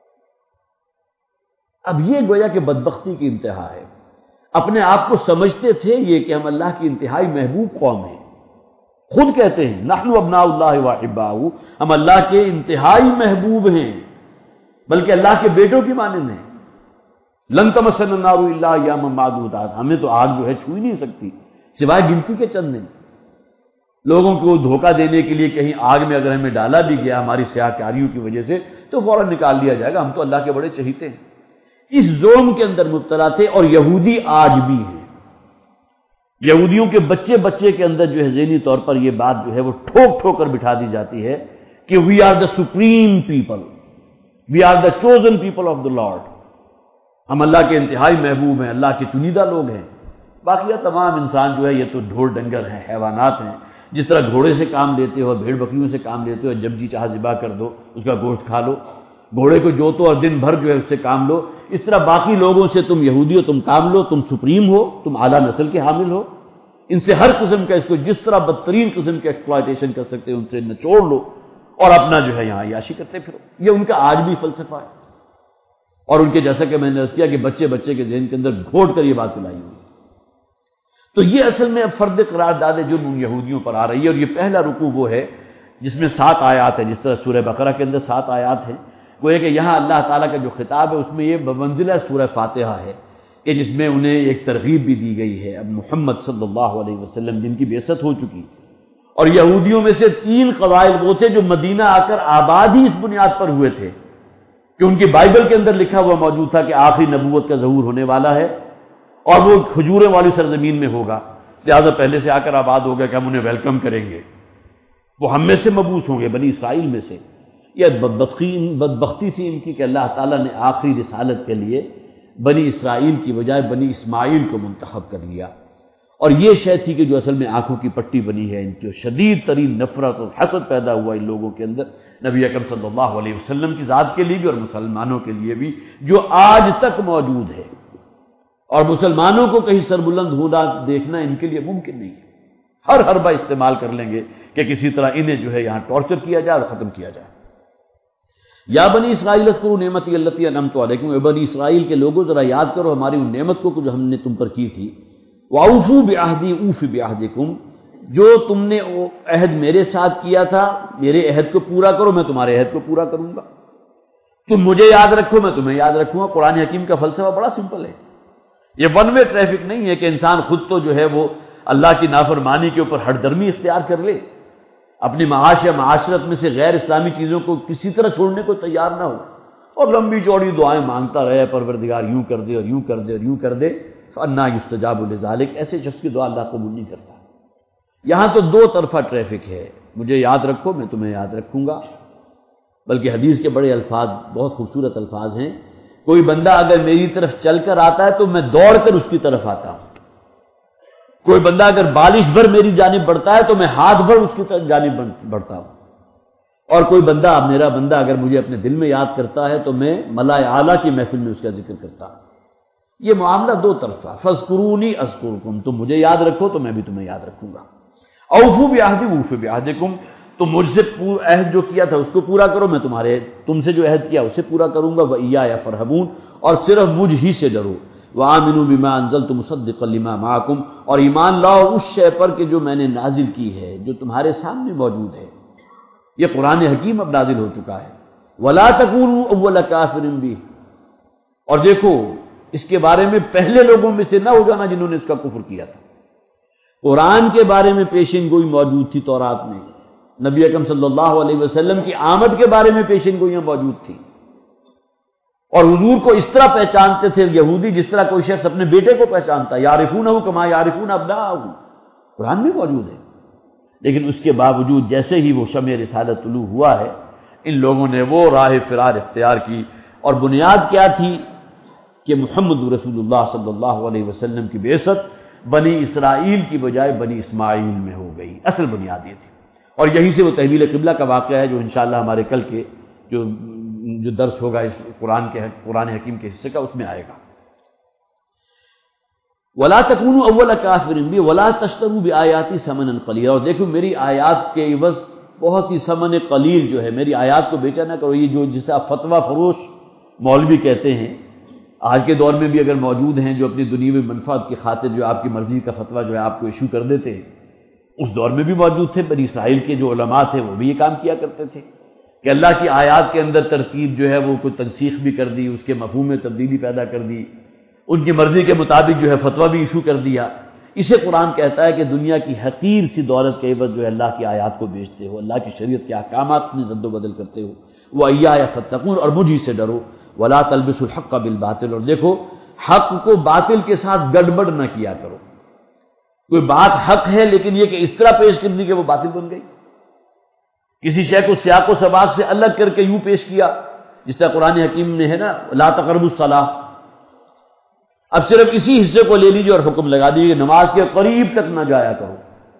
اب یہ گویا کہ بدبختی کی انتہا ہے۔ اپنے آپ کو سمجھتے تھے یہ کہ ہم اللہ کی انتہائی محبوب قوم ہیں، خود کہتے ہیں نحن ابناء اللہ واحباؤہ، ہم اللہ کے انتہائی محبوب ہیں، بلکہ اللہ کے بیٹوں کی مانند ہیں۔ لن تمسنا النار الا ایاما معدودات، ہمیں تو آگ جو ہے چھو ہی نہیں سکتی سوائے گنتی کے چند دن۔ لوگوں کو دھوکہ دینے کے لیے کہیں آگ میں اگر ہمیں ڈالا بھی گیا ہماری سیاہ کاریوں کی وجہ سے تو فوراً نکال لیا جائے گا، ہم تو اللہ کے بڑے چہیتے ہیں۔ اس ظلم کے اندر مبتلا تھے، اور یہودی آج بھی ہیں۔ یہودیوں کے بچے بچے کے اندر جو ہے ذہنی طور پر یہ بات جو ہے وہ ٹھوک ٹھوک کر بٹھا دی جاتی ہے کہ we are the supreme people, we are the chosen people of the Lord, ہم اللہ کے انتہائی محبوب ہیں، اللہ کے چنیدہ لوگ ہیں۔ باقی تمام انسان جو ہے یہ تو ڈھور ڈنگر ہیں، حیوانات ہیں۔ جس طرح گھوڑے سے کام لیتے ہو، بھیڑ بکریوں سے کام لیتے ہو، جب جی چاہا ذبح کر دو، اس کا گوشت کھا لو، گھوڑے کو جوتو اور دن بھر جو ہے اس سے کام لو، اس طرح باقی لوگوں سے تم یہودی ہو، تم کام لو، تم سپریم ہو، تم اعلیٰ نسل کے حامل ہو، ان سے ہر قسم کا اس کو جس طرح بدترین قسم کے ایکسپلائٹیشن کر سکتے ہو ان سے نچوڑ لو اور اپنا جو ہے یہاں عیاشی کرتے پھرو۔ یہ ان کا آج بھی فلسفہ ہے، اور ان کے جیسا کہ میں نے عرض کیا کہ بچے بچے کے ذہن کے اندر گھوٹ کر یہ بات پلائی ہوئی۔ تو یہ اصل میں اب فرد قرار داد جرم ان یہودیوں پر آ رہی ہے، اور یہ پہلا رکوع وہ ہے جس میں 7 آیات ہیں، جس طرح سورہ بقرہ کے اندر 7 آیات ہیں، گویا کہ یہاں اللہ تعالیٰ کا جو خطاب ہے اس میں یہ بمنزلہ سورہ فاتحہ ہے کہ جس میں انہیں ایک ترغیب بھی دی گئی ہے۔ اب محمد صلی اللہ علیہ وسلم جن کی بعثت ہو چکی، اور یہودیوں میں سے 3 قبائل وہ تھے جو مدینہ آ کر آباد ہی اس بنیاد پر ہوئے تھے کہ ان کی بائبل کے اندر لکھا ہوا موجود تھا کہ آخری نبوت کا ظہور ہونے والا ہے اور وہ کھجوریں والی سرزمین میں ہوگا، لہٰذا پہلے سے آ کر آباد ہو گیا کہ ہم انہیں ویلکم کریں گے، وہ ہم میں سے مبعوث ہوں گے، بنی اسرائیل میں سے۔ یہ بدبختی تھی ان کی کہ اللہ تعالیٰ نے آخری رسالت کے لیے بنی اسرائیل کی بجائے بنی اسماعیل کو منتخب کر لیا، اور یہ شے تھی کہ جو اصل میں آنکھوں کی پٹی بنی ہے، ان کی شدید ترین نفرت اور حسد پیدا ہوا ان لوگوں کے اندر نبی اکرم صلی اللہ علیہ وسلم کی ذات کے لیے بھی اور مسلمانوں کے لیے بھی، جو آج تک موجود ہے، اور مسلمانوں کو کہیں سربلند ہونا دیکھنا ان کے لیے ممکن نہیں ہے۔ ہر حربہ استعمال کر لیں گے کہ کسی طرح انہیں جو ہے یہاں ٹارچر کیا جائے اور ختم کیا جائے۔ یا بنی اسرائیل اذکروا نعمتی التی انعمت علیکم، اے بنی اسرائیل کے لوگوں ذرا یاد کرو ہماری ان نعمت کو جو ہم نے تم پر کی تھی۔ واوفوا بعہدی اوف بعہدکم، جو تم نے عہد میرے ساتھ کیا تھا میرے عہد کو پورا کرو، میں تمہارے عہد کو پورا کروں گا۔ تم مجھے یاد رکھو، میں تمہیں یاد رکھوں گا۔ قرآن حکیم کا فلسفہ بڑا سمپل ہے، یہ ون وے ٹریفک نہیں ہے کہ انسان خود تو جو ہے وہ اللہ کی نافرمانی کے اوپر ہٹ درمی اختیار کر لے، اپنی معاش یا معاشرت میں سے غیر اسلامی چیزوں کو کسی طرح چھوڑنے کو تیار نہ ہو اور لمبی چوڑی دعائیں مانگتا رہے، پروردگار یوں کر دے اور یوں کر دے اور یوں کر دے، فَأَنَّىٰ يُسْتَجَابُ لِذَٰلِكَ، ایسے شخص کی دعا اللہ قبول نہیں کرتا۔ یہاں تو 2 طرفہ ٹریفک ہے، مجھے یاد رکھو میں تمہیں یاد رکھوں گا، بلکہ حدیث کے بڑے الفاظ، بہت خوبصورت الفاظ ہیں، کوئی بندہ اگر میری طرف چل کر آتا ہے تو میں دوڑ کر اس کی طرف آتا ہوں، کوئی بندہ اگر بالش بھر میری جانب بڑھتا ہے تو میں ہاتھ بھر اس کی جانب بڑھتا ہوں، اور کوئی بندہ میرا بندہ اگر مجھے اپنے دل میں یاد کرتا ہے تو میں ملائے اعلیٰ کی محفل میں اس کا ذکر کرتا ہوں۔ یہ معاملہ 2 طرفہ، فاذکرونی اذکرکم، تم مجھے یاد رکھو تو میں بھی تمہیں یاد رکھوں گا۔ اوفوا بعہدی اوف بعہدکم، تم مجھ سے عہد جو کیا تھا اس کو پورا کرو، میں تم سے جو عہد کیا اسے پورا کروں گا۔ وإیایا فارہبون، اور صرف مجھ ہی سے ڈرو۔ وآمنوا بما انزلت مصدقا لما معکم، اور ایمان لاؤ اس شے پر کہ جو میں نے نازل کی ہے، جو تمہارے سامنے موجود ہے۔ یہ قرآن حکیم اب نازل ہو چکا ہے۔ ولا تکونوا اول کافر بہ، اور دیکھو اس کے بارے میں پہلے لوگوں میں سے نہ ہو جانا جنہوں نے اس کا کفر کیا تھا۔ قرآن کے بارے میں پیشین گوئی موجود تھی تورات میں، نبی اکرم صلی اللہ علیہ وسلم کی آمد کے بارے میں پیشین گوئیاں موجود تھیں، اور حضور کو اس طرح پہچانتے تھے یہودی جس طرح کوئی شخص اپنے بیٹے کو پہچانتا ہے، یعرفونہ کما یعرفون ابناءہ، قرآن میں موجود ہے۔ لیکن اس کے باوجود جیسے ہی وہ شمع رسالت طلوع ہوا ہے، ان لوگوں نے وہ راہ فرار اختیار کی، اور بنیاد کیا تھی کہ محمد رسول اللہ صلی اللہ علیہ وسلم کی بعثت بنی اسرائیل کی بجائے بنی اسماعیل میں ہو گئی، اصل بنیاد یہ تھی۔ اور یہیں سے وہ تحویل قبلہ کا واقعہ ہے جو انشاءاللہ ہمارے کل کے جو درس ہوگا اس قرآن حکیم کے حصے کا، اس میں آئے گا۔ وَلَا تَكُونُوا أَوَّلَ كَافِرٍ بِهِ وَلَا تَشْتَرُوا بِآيَاتِي ثَمَنًا قَلِيلًا، اور دیکھو میری آیات کے عوض بہت ہی ثمن قلیل جو ہے، میری آیات کو بیچا نہ کرو۔ یہ جو جسے آپ فتویٰ فروش مولوی کہتے ہیں، آج کے دور میں بھی اگر موجود ہیں جو اپنی دنیاوی منفعت کی خاطر جو آپ کی مرضی کا فتویٰ جو ہے آپ کو ایشو کر دیتے ہیں، اس دور میں بھی موجود تھے۔ بنی اسرائیل کے جو علماء تھے وہ بھی یہ کام کیا کرتے تھے کہ اللہ کی آیات کے اندر ترتیب جو ہے وہ کوئی تنسیخ بھی کر دی، اس کے مفہوم میں تبدیلی پیدا کر دی، ان کی مرضی کے مطابق جو ہے فتویٰ بھی ایشو کر دیا۔ اسے قرآن کہتا ہے کہ دنیا کی حقیر سی دولت کے عوض جو ہے اللہ کی آیات کو بیچتے ہو، اللہ کی شریعت کے احکامات میں رد و بدل کرتے ہو۔ وَإِيَّايَ فَاتَّقُونِ، اور مجھے سے ڈرو۔ وَلَا تَلْبِسُوا الْحَقَّ بِالْبَاطِلِ، اور دیکھو حق کو باطل کے ساتھ گڑبڑ نہ کیا کرو۔ کوئی بات حق ہے لیکن یہ کہ اس طرح پیش کر دی کہ وہ باطل بن گئی، کسی شے کو سیاق و سباق سے الگ کر کے یوں پیش کیا، جس طرح قرآن حکیم نے ہے نا لا تقربوا الصلاۃ، اب صرف اسی حصے کو لے لیجیے اور حکم لگا دیجیے کہ نماز کے قریب تک نہ جایا کرو۔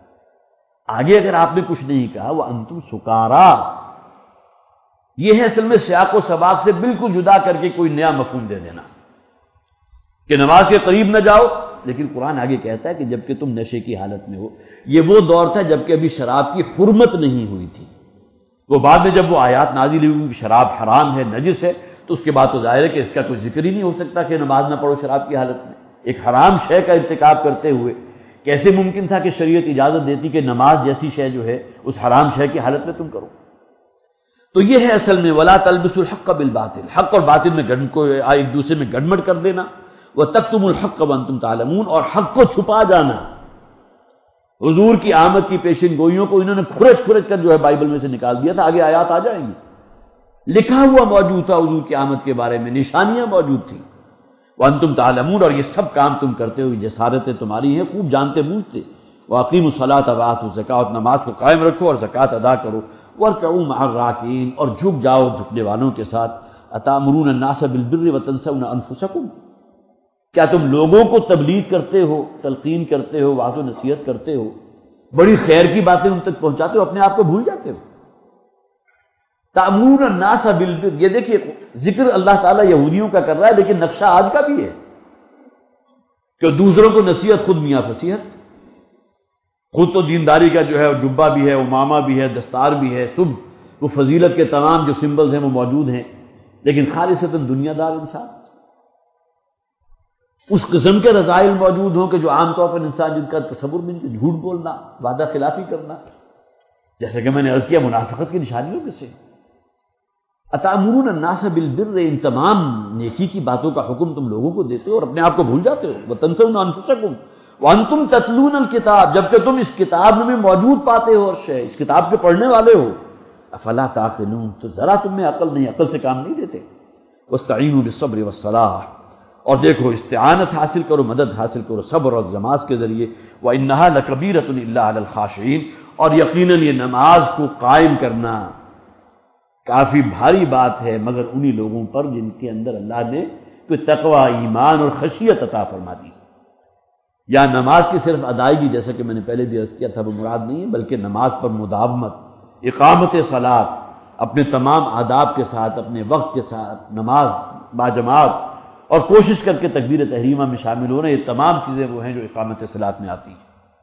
آگے اگر آپ نے کچھ نہیں کہا وَأَنْتُمْ سُکارا، یہ ہے اصل میں سیاق و سباق سے بالکل جدا کر کے کوئی نیا مفہوم دے دینا کہ نماز کے قریب نہ جاؤ۔ لیکن قرآن آگے کہتا ہے کہ جبکہ تم نشے کی حالت میں ہو، یہ وہ دور تھا جبکہ ابھی شراب کی حرمت نہیں ہوئی تھی۔ وہ بعد میں جب وہ آیات نازل ہوئی کہ شراب حرام ہے، نجس ہے، تو اس کے بعد تو ظاہر ہے کہ اس کا کوئی ذکر ہی نہیں ہو سکتا کہ نماز نہ پڑھو شراب کی حالت میں۔ ایک حرام شے کا ارتکاب کرتے ہوئے کیسے ممکن تھا کہ شریعت اجازت دیتی کہ نماز جیسی شے جو ہے اس حرام شے کی حالت میں تم کرو؟ تو یہ ہے اصل میں وَلَا تَلْبِسُوا الْحَقَّ بِالْبَاطِلِ، حق اور باطل میں ایک دوسرے میں گڑبڑ کر دینا، وَتَكْتُمُوا الْحَقَّ وَأَنْتُمْ تَعْلَمُونَ، اور حق کو چھپا جانا۔ حضور کی آمد کی پیشین گوئیوں کو انہوں نے کھرچ کر جو ہے بائبل میں سے نکال دیا تھا، آگے آیات آ جائیں گی، لکھا ہوا موجود تھا حضور کی آمد کے بارے میں، نشانیاں موجود تھیں۔ وَأَنْتُمْ تَعْلَمُونَ، اور یہ سب کام تم کرتے ہو، جسارتیں تمہاری ہیں، خوب جانتے بوجھتے۔ وَأَقِیمُوا الصَّلَاةَ وَآتُوا الزَّکَاةَ، اور نماز کو قائم رکھو اور زکوٰۃ ادا کرو۔ وَارْكَعُوا مَعَ الرَّاكِعِينَ، اور جھک جاؤ جھکنے والوں کے ساتھ۔ أَتَأْمُرُونَ النَّاسَ بِالْبِرِّ وَتَنْسَوْنَ أَنفُسَكُمْ، کیا تم لوگوں کو تبلیغ کرتے ہو، تلقین کرتے ہو، وعظ و نصیحت کرتے ہو، بڑی خیر کی باتیں ان تک پہنچاتے ہو، اپنے آپ کو بھول جاتے ہو؟ تأمرون الناس بالبر، یہ دیکھیے ذکر اللہ تعالیٰ یہودیوں کا کر رہا ہے لیکن نقشہ آج کا بھی ہے کہ دوسروں کو نصیحت، خود میاں فصیحت، خود تو دینداری کا جو ہے جبہ بھی ہے، امامہ بھی ہے، دستار بھی ہے، سب وہ فضیلت کے تمام جو سمبلز ہیں وہ موجود ہیں، لیکن خالصتاً دنیا دار انسان، اس قسم کے رذائل موجود ہوں کہ جو عام طور پر انسان جن کا تصور میں جھوٹ بولنا، وعدہ خلافی کرنا، جیسے کہ میں نے عرض کیا منافقت کی نشانیوں میں سے۔ اتامرون الناس بالبر، ان تمام نیکی کی باتوں کا حکم تم لوگوں کو دیتے ہو اور اپنے آپ کو بھول جاتے ہو۔ وتنسون انفسکم وانتم تتلون الکتاب، جبکہ تم اس کتاب میں موجود پاتے ہو اور شے اس کتاب کے پڑھنے والے ہو۔ افلا تعقلون، تو ذرا تم میں عقل نہیں، عقل سے کام نہیں دیتے۔ واستعینوا بالصبر والصلاۃ، اور دیکھو استعانت حاصل کرو، مدد حاصل کرو صبر اور نماز کے ذریعے۔ وانھا لکبیرۃ الا علی الخاشعین، اور یقیناً یہ نماز کو قائم کرنا کافی بھاری بات ہے مگر انہی لوگوں پر جن کے اندر اللہ نے کوئی تقوی، ایمان اور خشیت عطا فرما دی۔ یا نماز کی صرف ادائیگی، جیسا کہ میں نے پہلے بھی عرض کیا تھا، وہ مراد نہیں ہے، بلکہ نماز پر مداومت، اقامت صلاۃ، اپنے تمام آداب کے ساتھ، اپنے وقت کے ساتھ نماز باجماعت، اور کوشش کر کے تکبیر تحریمہ میں شامل ہونا، یہ تمام چیزیں وہ ہیں جو اقامت صلاۃ میں آتی ہیں۔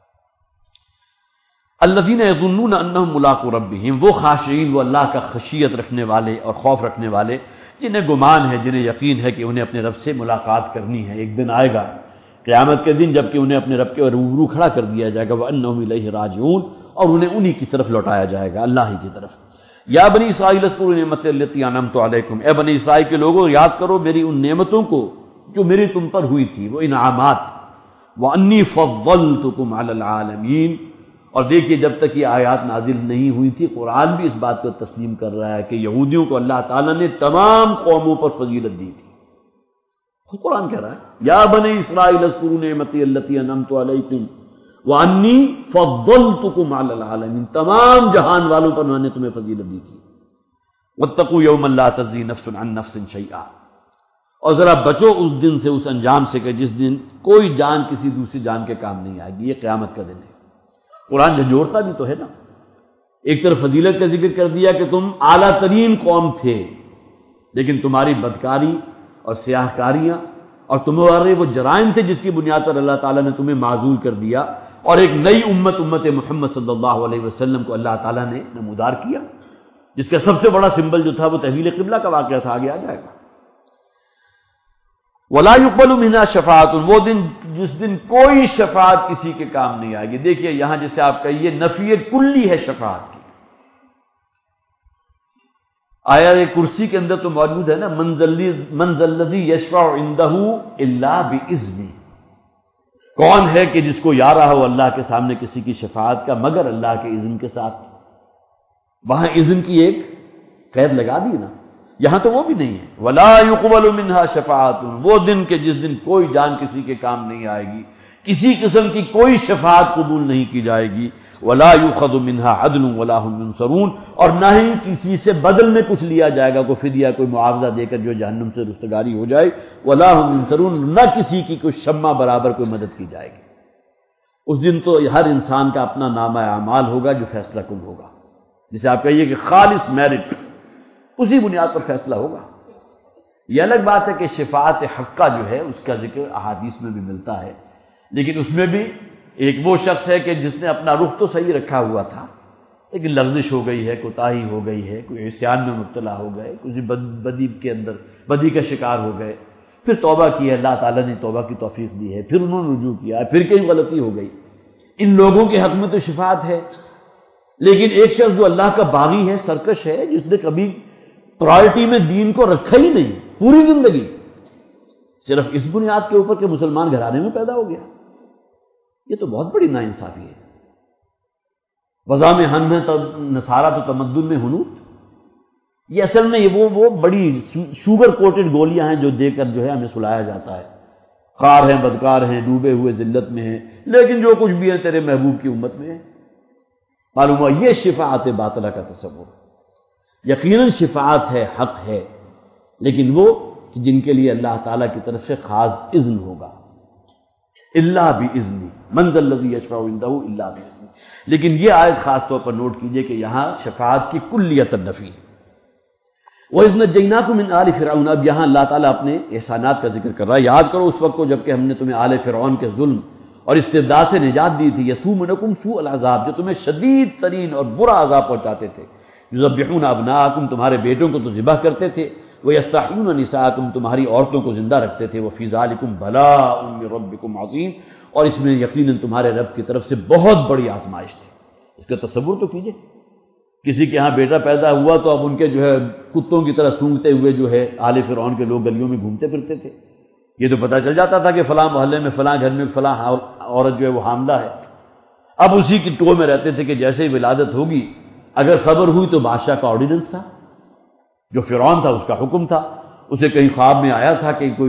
الذین یظنون انہم ملاقو ربہم، وہ خاشعین، وہ اللہ کا خشیت رکھنے والے اور خوف رکھنے والے جنہیں گمان ہے، جنہیں یقین ہے کہ انہیں اپنے رب سے ملاقات کرنی ہے، ایک دن آئے گا قیامت کے دن جب کہ انہیں اپنے رب کے روبرو کھڑا کر دیا جائے گا، وانہم الیہ راجعون، اور انہیں انہی کی طرف لوٹایا جائے گا، اللہ ہی کی طرف۔ یا بنی اسرائیل اذکروا نعمتی التی انعمت علیکم، اے بنی اسرائیل کے لوگوں یاد کرو میری ان نعمتوں کو جو میری تم پر ہوئی تھی، وہ انعامات۔ وانی فضلتکم علی العالمین، اور دیکھیے جب تک یہ آیات نازل نہیں ہوئی تھی قرآن بھی اس بات کو تسلیم کر رہا ہے کہ یہودیوں کو اللہ تعالیٰ نے تمام قوموں پر فضیلت دی تھی. خود قرآن کہہ رہا ہے یا بنی اسرائیل اذکروا نعمتی التی انعمت علیکم وانی فضلتکم علی العالمین، تمام جہان والوں پر میں نے تمہیں فضیلت دی تھی. واتقوا یوما لا تجزی نفس عن نفس شیئا، اور ذرا بچو اس دن سے، اس انجام سے کہ جس دن کوئی جان کسی دوسری جان کے کام نہیں آئے گی. یہ قیامت کا دن ہے. قرآن جھنجھوڑتا بھی تو ہے نا. ایک طرف فضیلت کا ذکر کر دیا کہ تم اعلیٰ ترین قوم تھے، لیکن تمہاری بدکاری اور سیاہ کاریاں اور تمہارے وہ جرائم تھے جس کی بنیاد پر اللہ تعالیٰ نے تمہیں معزول کر دیا، اور ایک نئی امت محمد صلی اللہ علیہ وسلم کو اللہ تعالیٰ نے نمودار کیا، جس کا سب سے بڑا سمبل جو تھا وہ تحویل قبلہ کا واقعہ تھا. آگے آ جائے گا. وَلَا يُقْبَلُ مِنْهَا شَفَاعَةٌ، وہ دن جس دن کوئی شفاعت کسی کے کام نہیں آئے گی. دیکھیے یہاں جسے آپ کہیے نفی کلی ہے شفاعت کی. آیا کرسی کے اندر تو موجود ہے نا من ذا الذی یشفع عنده الا باذنہ، کون ہے کہ جس کو یا رہا ہو اللہ کے سامنے کسی کی شفاعت کا مگر اللہ کے اذن کے ساتھ. وہاں اذن کی ایک قید لگا دی نا، یہاں تو وہ بھی نہیں ہے. ولا يقبل منها شفاعت، وہ دن کہ جس دن کوئی جان کسی کے کام نہیں آئے گی، کسی قسم کی کوئی شفاعت قبول نہیں کی جائے گی. ولا يؤخذ منها عدل ولا هم ينصرون، اور نہ ہی کسی سے بدل میں کچھ لیا جائے گا، کوئی فدیہ کوئی معاوضہ دے کر جو جہنم سے رستگاری ہو جائے. ولا هم ينصرون، نہ کسی کی کوئی شمع برابر کوئی مدد کی جائے گی. اس دن تو ہر انسان کا اپنا نامہ اعمال ہوگا جو فیصلہ کن ہوگا، جسے آپ کہیے کہ خالص میرٹ، اسی بنیاد پر فیصلہ ہوگا. یہ الگ بات ہے کہ شفاعت حقہ جو ہے اس کا ذکر احادیث میں بھی ملتا ہے، لیکن اس میں بھی ایک وہ شخص ہے کہ جس نے اپنا رخ تو صحیح رکھا ہوا تھا، لیکن لغزش ہو گئی ہے، کوتاہی ہو گئی ہے، کوئی عصیان میں مبتلا ہو گئے، کسی بدی کے اندر بدی کا شکار ہو گئے، پھر توبہ کی ہے، اللہ تعالیٰ نے توبہ کی توفیق دی ہے، پھر انہوں نے رجوع کیا ہے، پھر کہیں غلطی ہو گئی. ان لوگوں کے حق میں تو شفاعت ہے. لیکن ایک شخص جو اللہ کا باغی ہے، سرکش ہے، جس نے کبھی پرائرٹی میں دین کو رکھا ہی نہیں، پوری زندگی صرف اس بنیاد کے اوپر کہ مسلمان گھرانے میں پیدا ہو گیا، یہ تو بہت بڑی ناانصافی ہے. وضع میں ہن میں نصارہ تو تمدن میں ہنوت. یہ اصل میں وہ بڑی شوگر کوٹڈ گولیاں ہیں جو دے کر جو ہے ہمیں سلایا جاتا ہے. خوار ہیں، بدکار ہیں، ڈوبے ہوئے ذلت میں ہیں، لیکن جو کچھ بھی ہے تیرے محبوب کی امت میں ہے. معلوم ہوا یہ شفاعت باطلہ کا تصور. یقیناً شفاعت ہے، حق ہے، لیکن وہ جن کے لیے اللہ تعالیٰ کی طرف سے خاص اذن ہوگا. الا باذن، من ذا الذی یشفع عنده الا باذن. لیکن یہ آیت خاص طور پر نوٹ کیجئے کہ یہاں شفاعت کی کلیت نفی ہے. وَإِذْ نَجَّيْنَاكُم مِّنْ آلِ فِرْعَوْنَ، اب یہاں اللہ تعالیٰ اپنے احسانات کا ذکر کر رہا ہے. یاد کرو اس وقت کو جب کہ ہم نے تمہیں آل فرعون کے ظلم اور استبداد سے نجات دی تھی. یسومونکم سوء العذاب، جو تمہیں شدید ترین اور برا عذاب پہنچاتے تھے. یذبحون ابناءکم، تمہارے بیٹوں کو تو ذبح کرتے تھے. ویستحیون نساءکم، تمہاری عورتوں کو زندہ رکھتے تھے. وفی ذلکم بلاء من ربکم عظیم، اور اس میں یقیناً تمہارے رب کی طرف سے بہت بڑی آزمائش تھی. اس کا تصور تو کیجئے، کسی کے ہاں بیٹا پیدا ہوا تو اب ان کے جو ہے کتوں کی طرح سونگتے ہوئے جو ہے آل فرعون کے لوگ گلیوں میں گھومتے پھرتے تھے. یہ تو پتہ چل جاتا تھا کہ فلاں محلے میں فلاں گھر میں فلاں عورت جو ہے وہ حاملہ ہے. اب اسی کی ٹو میں رہتے تھے کہ جیسے ہی ولادت ہوگی اگر خبر ہوئی تو بادشاہ کا آرڈیننس تھا، جو فرعون تھا اس کا حکم تھا. اسے کہیں خواب میں آیا تھا کہ کوئی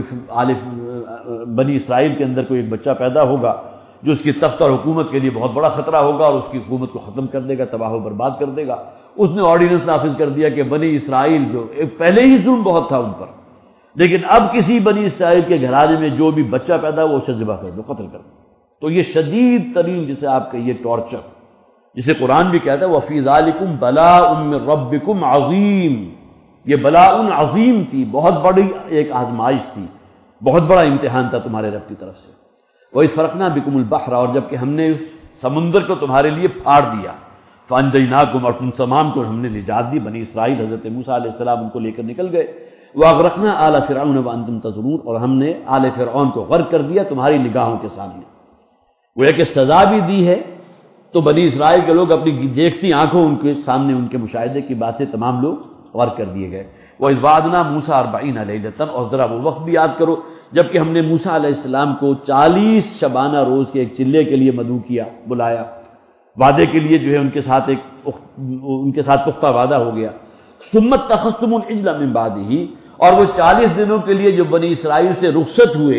بنی اسرائیل کے اندر کوئی ایک بچہ پیدا ہوگا جو اس کی تخت اور حکومت کے لیے بہت بڑا خطرہ ہوگا اور اس کی حکومت کو ختم کر دے گا، تباہ و برباد کر دے گا. اس نے آرڈیننس نافذ کر دیا کہ بنی اسرائیل جو پہلے ہی ظلم بہت تھا ان پر، لیکن اب کسی بنی اسرائیل کے گھرانے میں جو بھی بچہ پیدا ہو اسے ذبح کر دو، قتل کر دو. تو یہ شدید ترین جسے آپ کہیے ٹارچر، جسے قرآن بھی کہتا ہے وَفِي ذَلِكُمْ بَلَاءٌ مِّن رَبِّكُمْ عَظِيمٌ، یہ بلاء عظیم تھی، بہت بڑی ایک آزمائش تھی، بہت بڑا امتحان تھا تمہارے رب کی طرف سے. وَإِذْ فَرَقْنَا بِكُمُ الْبَحْرَ، اور جب کہ ہم نے اس سمندر کو تمہارے لیے پھاڑ دیا. فَأَنجَيْنَاكُمْ، اور تم تمام کو ہم نے نجات دی. بنی اسرائیل حضرت موسیٰ علیہ السلام ان کو لے کر نکل گئے. وَأَغْرَقْنَا آلَ فِرْعَوْنَ وَأَنْتُمْ تَنظُرُونَ، اور ہم نے آل فرعون کو غرق کر دیا تمہاری نگاہوں کے سامنے. وہ ایک سزا بھی دی ہے تو بنی اسرائیل کے لوگ اپنی دیکھتی آنکھوں ان کے سامنے ان کے مشاہدے کی باتیں تمام لوگ غرق کر دیے گئے. وَإِذْ وَعَدْنَا مُوسَىٰ 40 لَيْلَةً، اور ذرا وہ وقت بھی یاد کرو جب کہ ہم نے موسیٰ علیہ السلام کو 40 شبانہ روز کے ایک چلے کے لیے مدعو کیا، بلایا. وعدے کے لیے جو ہے ان کے ساتھ پختہ وعدہ ہو گیا۔ ثم اتخذتم العجل من بعدہ، اور وہ 40 دنوں کے لیے جو بنی اسرائیل سے رخصت ہوئے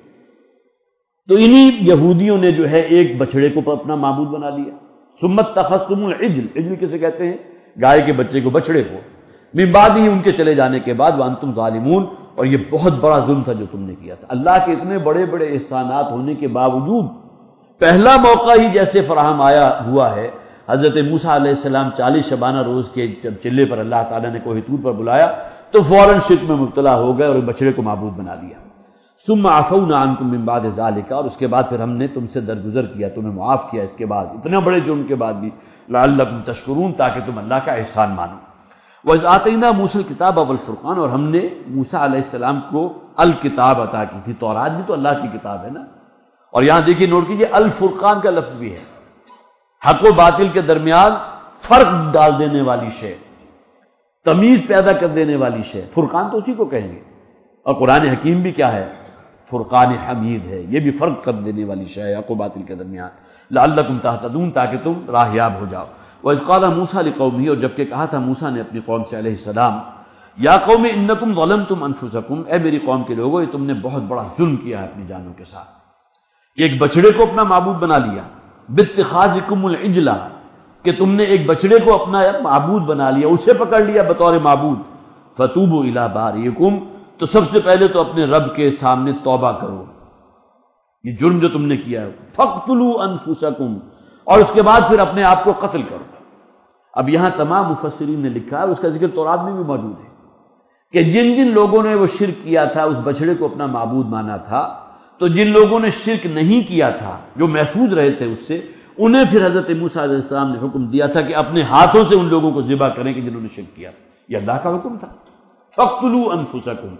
تو انہی یہودیوں نے جو ہے ایک بچڑے کو اپنا معبود بنا لیا۔ ثم اتخذتم العجل، عجل کسے کہتے ہیں؟ گائے کے بچے کو، بچڑے کو، من بعدہ، ان کے چلے جانے کے بعد، وانتم ظالمون، اور یہ بہت بڑا ظلم تھا جو تم نے کیا تھا۔ اللہ کے اتنے بڑے بڑے احسانات ہونے کے باوجود پہلا موقع ہی جیسے فراہم ہوا ہے، حضرت موسیٰ علیہ السلام 40 شبانہ روز کے جب چلے پر اللہ تعالیٰ نے کوہ طور پر بلایا تو فوراً شرک میں مبتلا ہو گئے اور بچڑے کو معبود بنا لیا۔ ثم عفونا عنکم من بعد ذلک، اور اس کے بعد پھر ہم نے تم سے درگزر کیا، تمہیں معاف کیا اس کے بعد، اتنے بڑے جرم کے بعد بھی، لعلکم تشکرون، تاکہ تم اللہ کا احسان مانو۔ وَإِذْ آتَيْنَا مُوسَى الْكِتَابَ وَالْفُرْقَانَ، اور ہم نے موسیٰ علیہ السلام کو الکتاب عطا کی تھی، تورات بھی تو اللہ کی کتاب ہے نا، اور یہاں دیکھیے نوٹ کیجیے الفرقان کا لفظ بھی ہے، حق و باطل کے درمیان فرق ڈال دینے والی شے، تمیز پیدا کر دینے والی شے، فرقان تو اسی کو کہیں گے۔ اور قرآن حکیم بھی کیا ہے؟ فرقان حمید ہے، یہ بھی فرق کر دینے والی شے ہے حق و باطل کے درمیان، لعلکم تہتدون، تاکہ تم راہیاب ہو جاؤ۔ وَإِذْ قَالَ مُوسَىٰ لِقَوْمِهِ، اور جبکہ کہا تھا موسیٰ نے اپنی قوم سے علیہ السلام، یا قوم انکم ظلمتم انفسکم، اے میری قوم کے لوگوں، یہ تم نے بہت بڑا ظلم کیا ہے اپنی جانوں کے ساتھ، کہ ایک بچڑے کو اپنا معبود بنا لیا، باتخاذکم العجل، کہ تم نے ایک بچڑے کو اپنا معبود بنا لیا، اسے پکڑ لیا بطور معبود، فتوبوا الی بارئکم، تو سب سے پہلے تو اپنے رب کے سامنے توبہ کرو، یہ جرم جو تم نے کیا ہے، فاقتلوا انفسکم، اور اس کے بعد پھر اپنے آپ کو قتل کرو۔ اب یہاں تمام مفسرین نے لکھا ہے، اس کا ذکر تورات میں بھی موجود ہے، کہ جن جن لوگوں نے وہ شرک کیا تھا، اس بچڑے کو اپنا معبود مانا تھا، تو جن لوگوں نے شرک نہیں کیا تھا، جو محفوظ رہے تھے اس سے، انہیں پھر حضرت موسیٰ علیہ السلام نے حکم دیا تھا کہ اپنے ہاتھوں سے ان لوگوں کو ذبح کریں کہ جنہوں نے شرک کیا، یہ اللہ کا حکم تھا۔ فاقتلوا انفسکم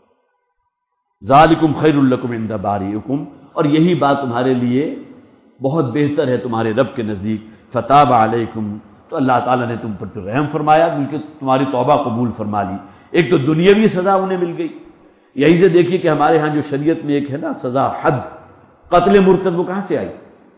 ذالکم خیر لکم عند بارئکم، اور یہی بات تمہارے لیے بہت بہتر ہے تمہارے رب کے نزدیک، فتاب علیکم، تو اللہ تعالیٰ نے تم پر رحم فرمایا، بلکہ تمہاری توبہ قبول فرما لی۔ ایک تو دنیاوی سزا انہیں مل گئی، یہی سے دیکھیے کہ ہمارے ہاں جو شریعت میں ایک ہے نا سزا حد، قتل مرتد، وہ کہاں سے آئی؟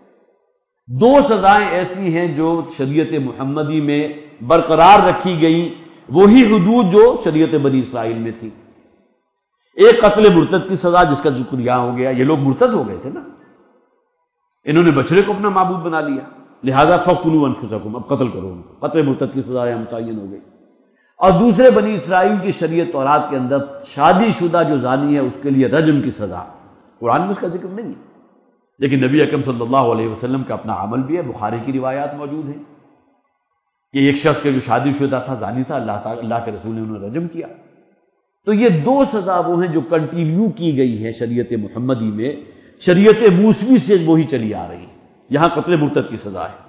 دو سزائیں ایسی ہیں جو شریعت محمدی میں برقرار رکھی گئی، وہی حدود جو شریعت بنی اسرائیل میں تھی۔ ایک قتل مرتد کی سزا جس کا ذکر یہاں ہو گیا، یہ لوگ مرتد ہو گئے تھے نا، انہوں نے بچڑے کو اپنا معبود بنا لیا، لہذا فقتلوا انفسکم، اب قتل کرو ان کو، قتل مرتد کی سزا یہاں متعین ہو گئی۔ اور دوسرے بنی اسرائیل کی شریعت تورات کے اندر شادی شدہ جو زانی ہے اس کے لیے رجم کی سزا، قرآن میں اس کا ذکر نہیں ہے، لیکن نبی اکرم صلی اللہ علیہ وسلم کا اپنا عمل بھی ہے، بخاری کی روایات موجود ہیں کہ ایک شخص کے جو شادی شدہ تھا، زانی تھا، اللہ کے رسول نے انہیں رجم کیا۔ تو یہ دو سزا وہ ہیں جو کنٹینیو کی گئی ہیں شریعت محمدی میں، شریعت موسوی سے وہی چلی آ رہی ہے، یہاں قتل مرتد کی سزا ہے۔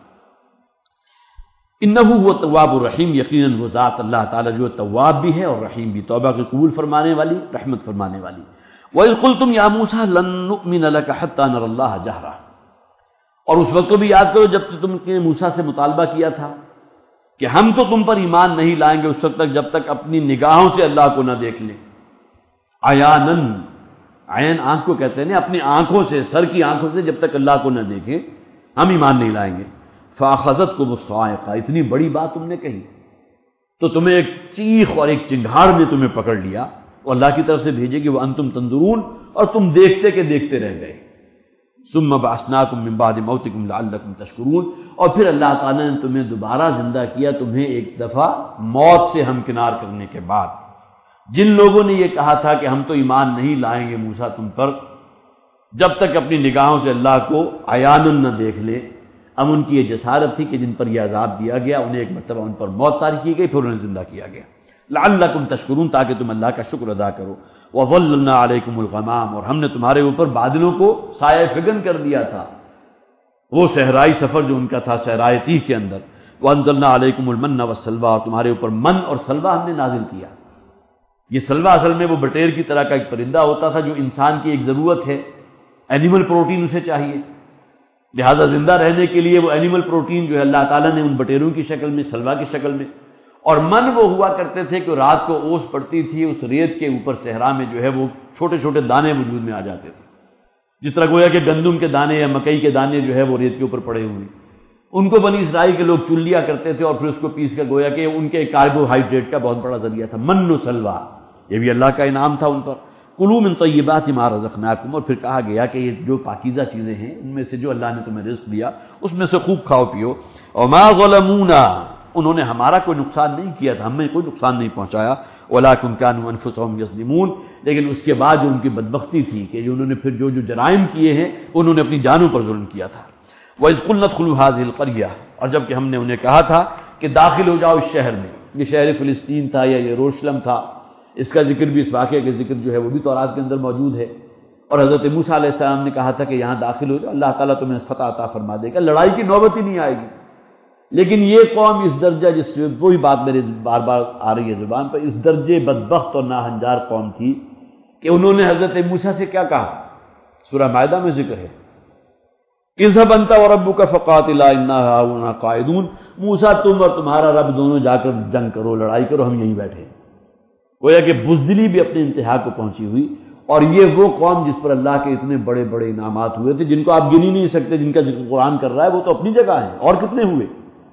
انہ هو التواب الرحیم، یقیناً وہ ذات اللہ تعالیٰ جو تواب بھی ہے اور رحیم بھی، توبہ کی قبول فرمانے والی، رحمت فرمانے والی۔ وَإِذْ قُلْتُمْ يَا مُوسَىٰ لَن نُّؤْمِنَ لَكَ حَتَّىٰ نَرَى اللَّهَ جَهْرَةً، اور اس وقت کو بھی یاد کرو جب تم نے موسیٰ سے مطالبہ کیا تھا کہ ہم تو تم پر ایمان نہیں لائیں گے اس وقت تک جب تک اپنی نگاہوں سے اللہ کو نہ دیکھ لیں، عیاناً، عین آنکھ کو کہتے ہیں نا، اپنی آنکھوں سے، سر کی آنکھوں سے جب تک اللہ کو نہ دیکھیں ہم ایمان نہیں لائیں گے۔ فَأَخَذَتْكُمُ الصَّاعِقَةُ، اتنی بڑی بات تم نے کہی تو تمہیں ایک چیخ اور ایک چنگھاڑ نے تمہیں پکڑ لیا، وہ اللہ کی طرف سے بھیجے کہ وَأَنْتُمْ تَنظُرُونَ، اور تم دیکھتے کہ دیکھتے رہ گئے۔ ثُمَّ بَعَثْنَاكُمْ مِنْ بَعْدِ مَوْتِكُمْ لَعَلَّكُمْ تَشْكُرُونَ، اور پھر اللہ تعالیٰ نے تمہیں دوبارہ زندہ کیا، تمہیں ایک دفعہ موت سے ہمکنار کرنے کے بعد۔ جن لوگوں نے یہ کہا تھا کہ ہم تو ایمان نہیں لائیں گے موسیٰ تم پر جب تک اپنی نگاہوں سے اللہ کو عیاناً نہ دیکھ لے، اب ان کی یہ جسارت تھی کہ جن پر یہ عذاب دیا گیا انہیں ایک مرتبہ ان پر موت طاری کی گئی، پھر انہیں زندہ کیا گیا، لعلکم تشکرون، تاکہ تم اللہ کا شکر ادا کرو۔ وَظَلَّلْنَا عَلَيْكُمُ الْغَمَامَ، اور ہم نے تمہارے اوپر بادلوں کو سایہ فگن کر دیا تھا، وہ صحرائی سفر جو ان کا تھا صحرائے تیہ کے اندر۔ وَأَنزَلْنَا عَلَيْكُمُ الْمَنَّ وَالسَّلْوَىٰ، اور تمہارے اوپر من اور سلوہ ہم نے نازل کیا۔ یہ سلوہ اصل میں وہ بٹیر کی طرح کا ایک پرندہ ہوتا تھا جو انسان کی ایک ضرورت ہے، اینیمل پروٹین اسے چاہیے، لہذا زندہ رہنے کے لیے وہ اینیمل پروٹین جو ہے اللہ تعالیٰ نے ان بٹیروں کی شکل میں، سلوہ کی شکل میں، اور من وہ ہوا کرتے تھے کہ رات کو اوس پڑتی تھی، اس ریت کے اوپر صحرا میں جو ہے وہ چھوٹے چھوٹے دانے وجود میں آ جاتے تھے، جس طرح گویا کہ گندم کے دانے یا مکئی کے دانے جو ہے وہ ریت کے اوپر پڑے ہوئے، ان کو بنی اسرائیل کے لوگ چن لیا کرتے تھے اور پھر اس کو پیس کر گویا کہ ان کے کاربوہائیڈریٹ کا بہت بڑا ذریعہ تھا۔ من و سلویٰ، یہ بھی اللہ کا انعام تھا ان پر۔ کلوا من طیبات ما رزقناکم، اور پھر کہا گیا کہ یہ جو پاکیزہ چیزیں ہیں ان میں سے جو اللہ نے تمہیں رزق دیا اس میں سے خوب کھاؤ پیو۔ وما ظلمونا، انہوں نے ہمارا کوئی نقصان نہیں کیا تھا، ہمیں کوئی نقصان نہیں پہنچایا۔ ولکن كانوا انفسهم یظلمون، لیکن اس کے بعد جو ان کی بدبختی تھی کہ انہوں نے پھر جو جرائم کیے ہیں انہوں نے اپنی جانوں پر ظلم کیا تھا۔ وَإِذْ قُلْنَا ادْخُلُوا هَٰذِهِ الْقَرْيَةَ، اور جب کہ ہم نے انہیں کہا تھا کہ داخل ہو جاؤ اس شہر میں، یہ شہر فلسطین تھا یا یروشلم تھا، اس کا ذکر بھی، اس واقعے کا ذکر جو ہے وہ بھی تورات کے اندر موجود ہے۔ اور حضرت موسیٰ علیہ السلام نے کہا تھا کہ یہاں داخل ہو جاؤ، اللہ تعالیٰ تمہیں فتح عطا فرما دے گا، لڑائی کی نوبت ہی نہیں آئے گی۔ لیکن یہ قوم اس درجہ، جس وہی بات میرے بار بار آ رہی ہے زبان پر، اس درجے بدبخت اور ناہنجار قوم تھی کہ انہوں نے حضرت موسیٰ سے کیا کہا؟ سورہ مائدہ میں ذکر ہے، اذهب انت وربك فقاتلا انا هاهنا قاعدون، موسیٰ تم اور تمہارا رب دونوں جا کر جنگ کرو، لڑائی کرو، ہم یہیں بیٹھے۔ گویا کہ بزدلی بھی اپنے انتہا کو پہنچی ہوئی، اور یہ وہ قوم جس پر اللہ کے اتنے بڑے بڑے انعامات ہوئے تھے، جن کو آپ گن ہی نہیں سکتے، جن کا ذکر قرآن کر رہا ہے وہ تو اپنی جگہ ہیں، اور کتنے ہوئے۔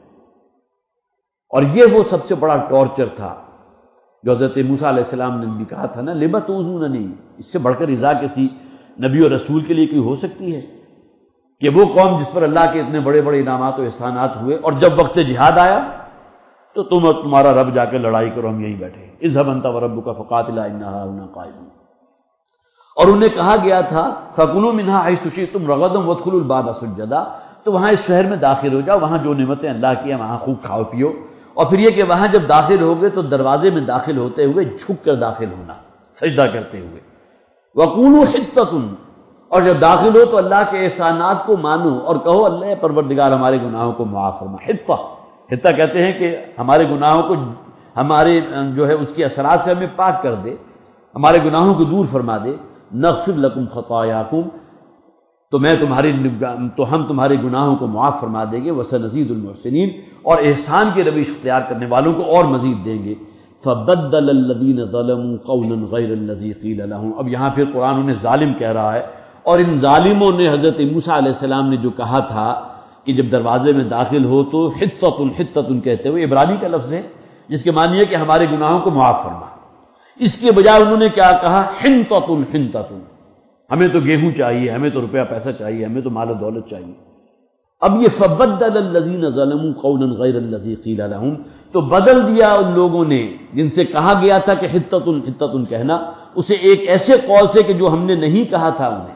اور یہ وہ سب سے بڑا ٹارچر تھا جو حضرت موسیٰ علیہ السلام نے بھی کہا تھا نا، لما تؤذوننی، اس سے بڑھ کر رضا کسی نبی اور رسول کے لیے کوئی ہو سکتی ہے کہ وہ قوم جس پر اللہ کے اتنے بڑے بڑے انعامات و احسانات ہوئے، اور جب وقت جہاد آیا تو تم اور تمہارا رب جا کے لڑائی کرو، ہم یہیں بیٹھے۔ اذهب انت وربك فقاتلا انا هاهنا قاعدون۔ اور انہیں کہا گیا تھا فَكُلُوا مِنْهَا حَيْثُ شِئْتُمْ رَغَدًا وَادْخُلُوا الْبَابَ سُجَّدًا، تو وہاں اس شہر میں داخل ہو جاؤ، وہاں جو نعمتیں اللہ کی ہیں وہاں خوب کھاؤ پیو، اور پھر یہ کہ وہاں جب داخل ہوگے تو دروازے میں داخل ہوتے ہوئے جھک کر داخل ہونا، سجدہ کرتے ہوئے۔ وَقُولُوا حِطَّةٌ، اور جب داخل ہو تو اللہ کے احسانات کو مانو اور کہو اللہ پروردگار ہمارے گناہوں کو معاف فرما۔ حطہ کہتے ہیں کہ ہمارے گناہوں کو، ہمارے جو ہے اس کے اثرات سے ہمیں پاک کر دے، ہمارے گناہوں کو دور فرما دے۔ نغفر لکم خطایاکم، تو ہم تمہارے گناہوں کو معاف فرما دیں گے، وسنزید المحسنین، اور احسان کی روش اختیار کرنے والوں کو اور مزید دیں گے۔ فبدل الذین ظلموا قولا غیر الذی قیل لهم، اب یہاں پھر قرآن انہیں ظالم کہہ رہا ہے، اور ان ظالموں نے حضرت موسیٰ علیہ السلام نے جو کہا تھا کہ جب دروازے میں داخل ہو تو حطۃ کہتے ہوئے، عبرانی کا لفظ ہے جس کے معنی ہے کہ ہمارے گناہوں کو معاف فرما، اس کے بجائے انہوں نے کیا کہا؟ حنطۃ، ہمیں تو گیہوں چاہیے، ہمیں تو روپیہ پیسہ چاہیے، ہمیں تو مال و دولت چاہیے۔ اب یہ فبدل الذین ظلموا قولا غیر الذی قیل لهم، تو بدل دیا ان لوگوں نے جن سے کہا گیا تھا کہ حطۃ کہنا، اسے ایک ایسے قول سے کہ جو ہم نے نہیں کہا تھا انہیں۔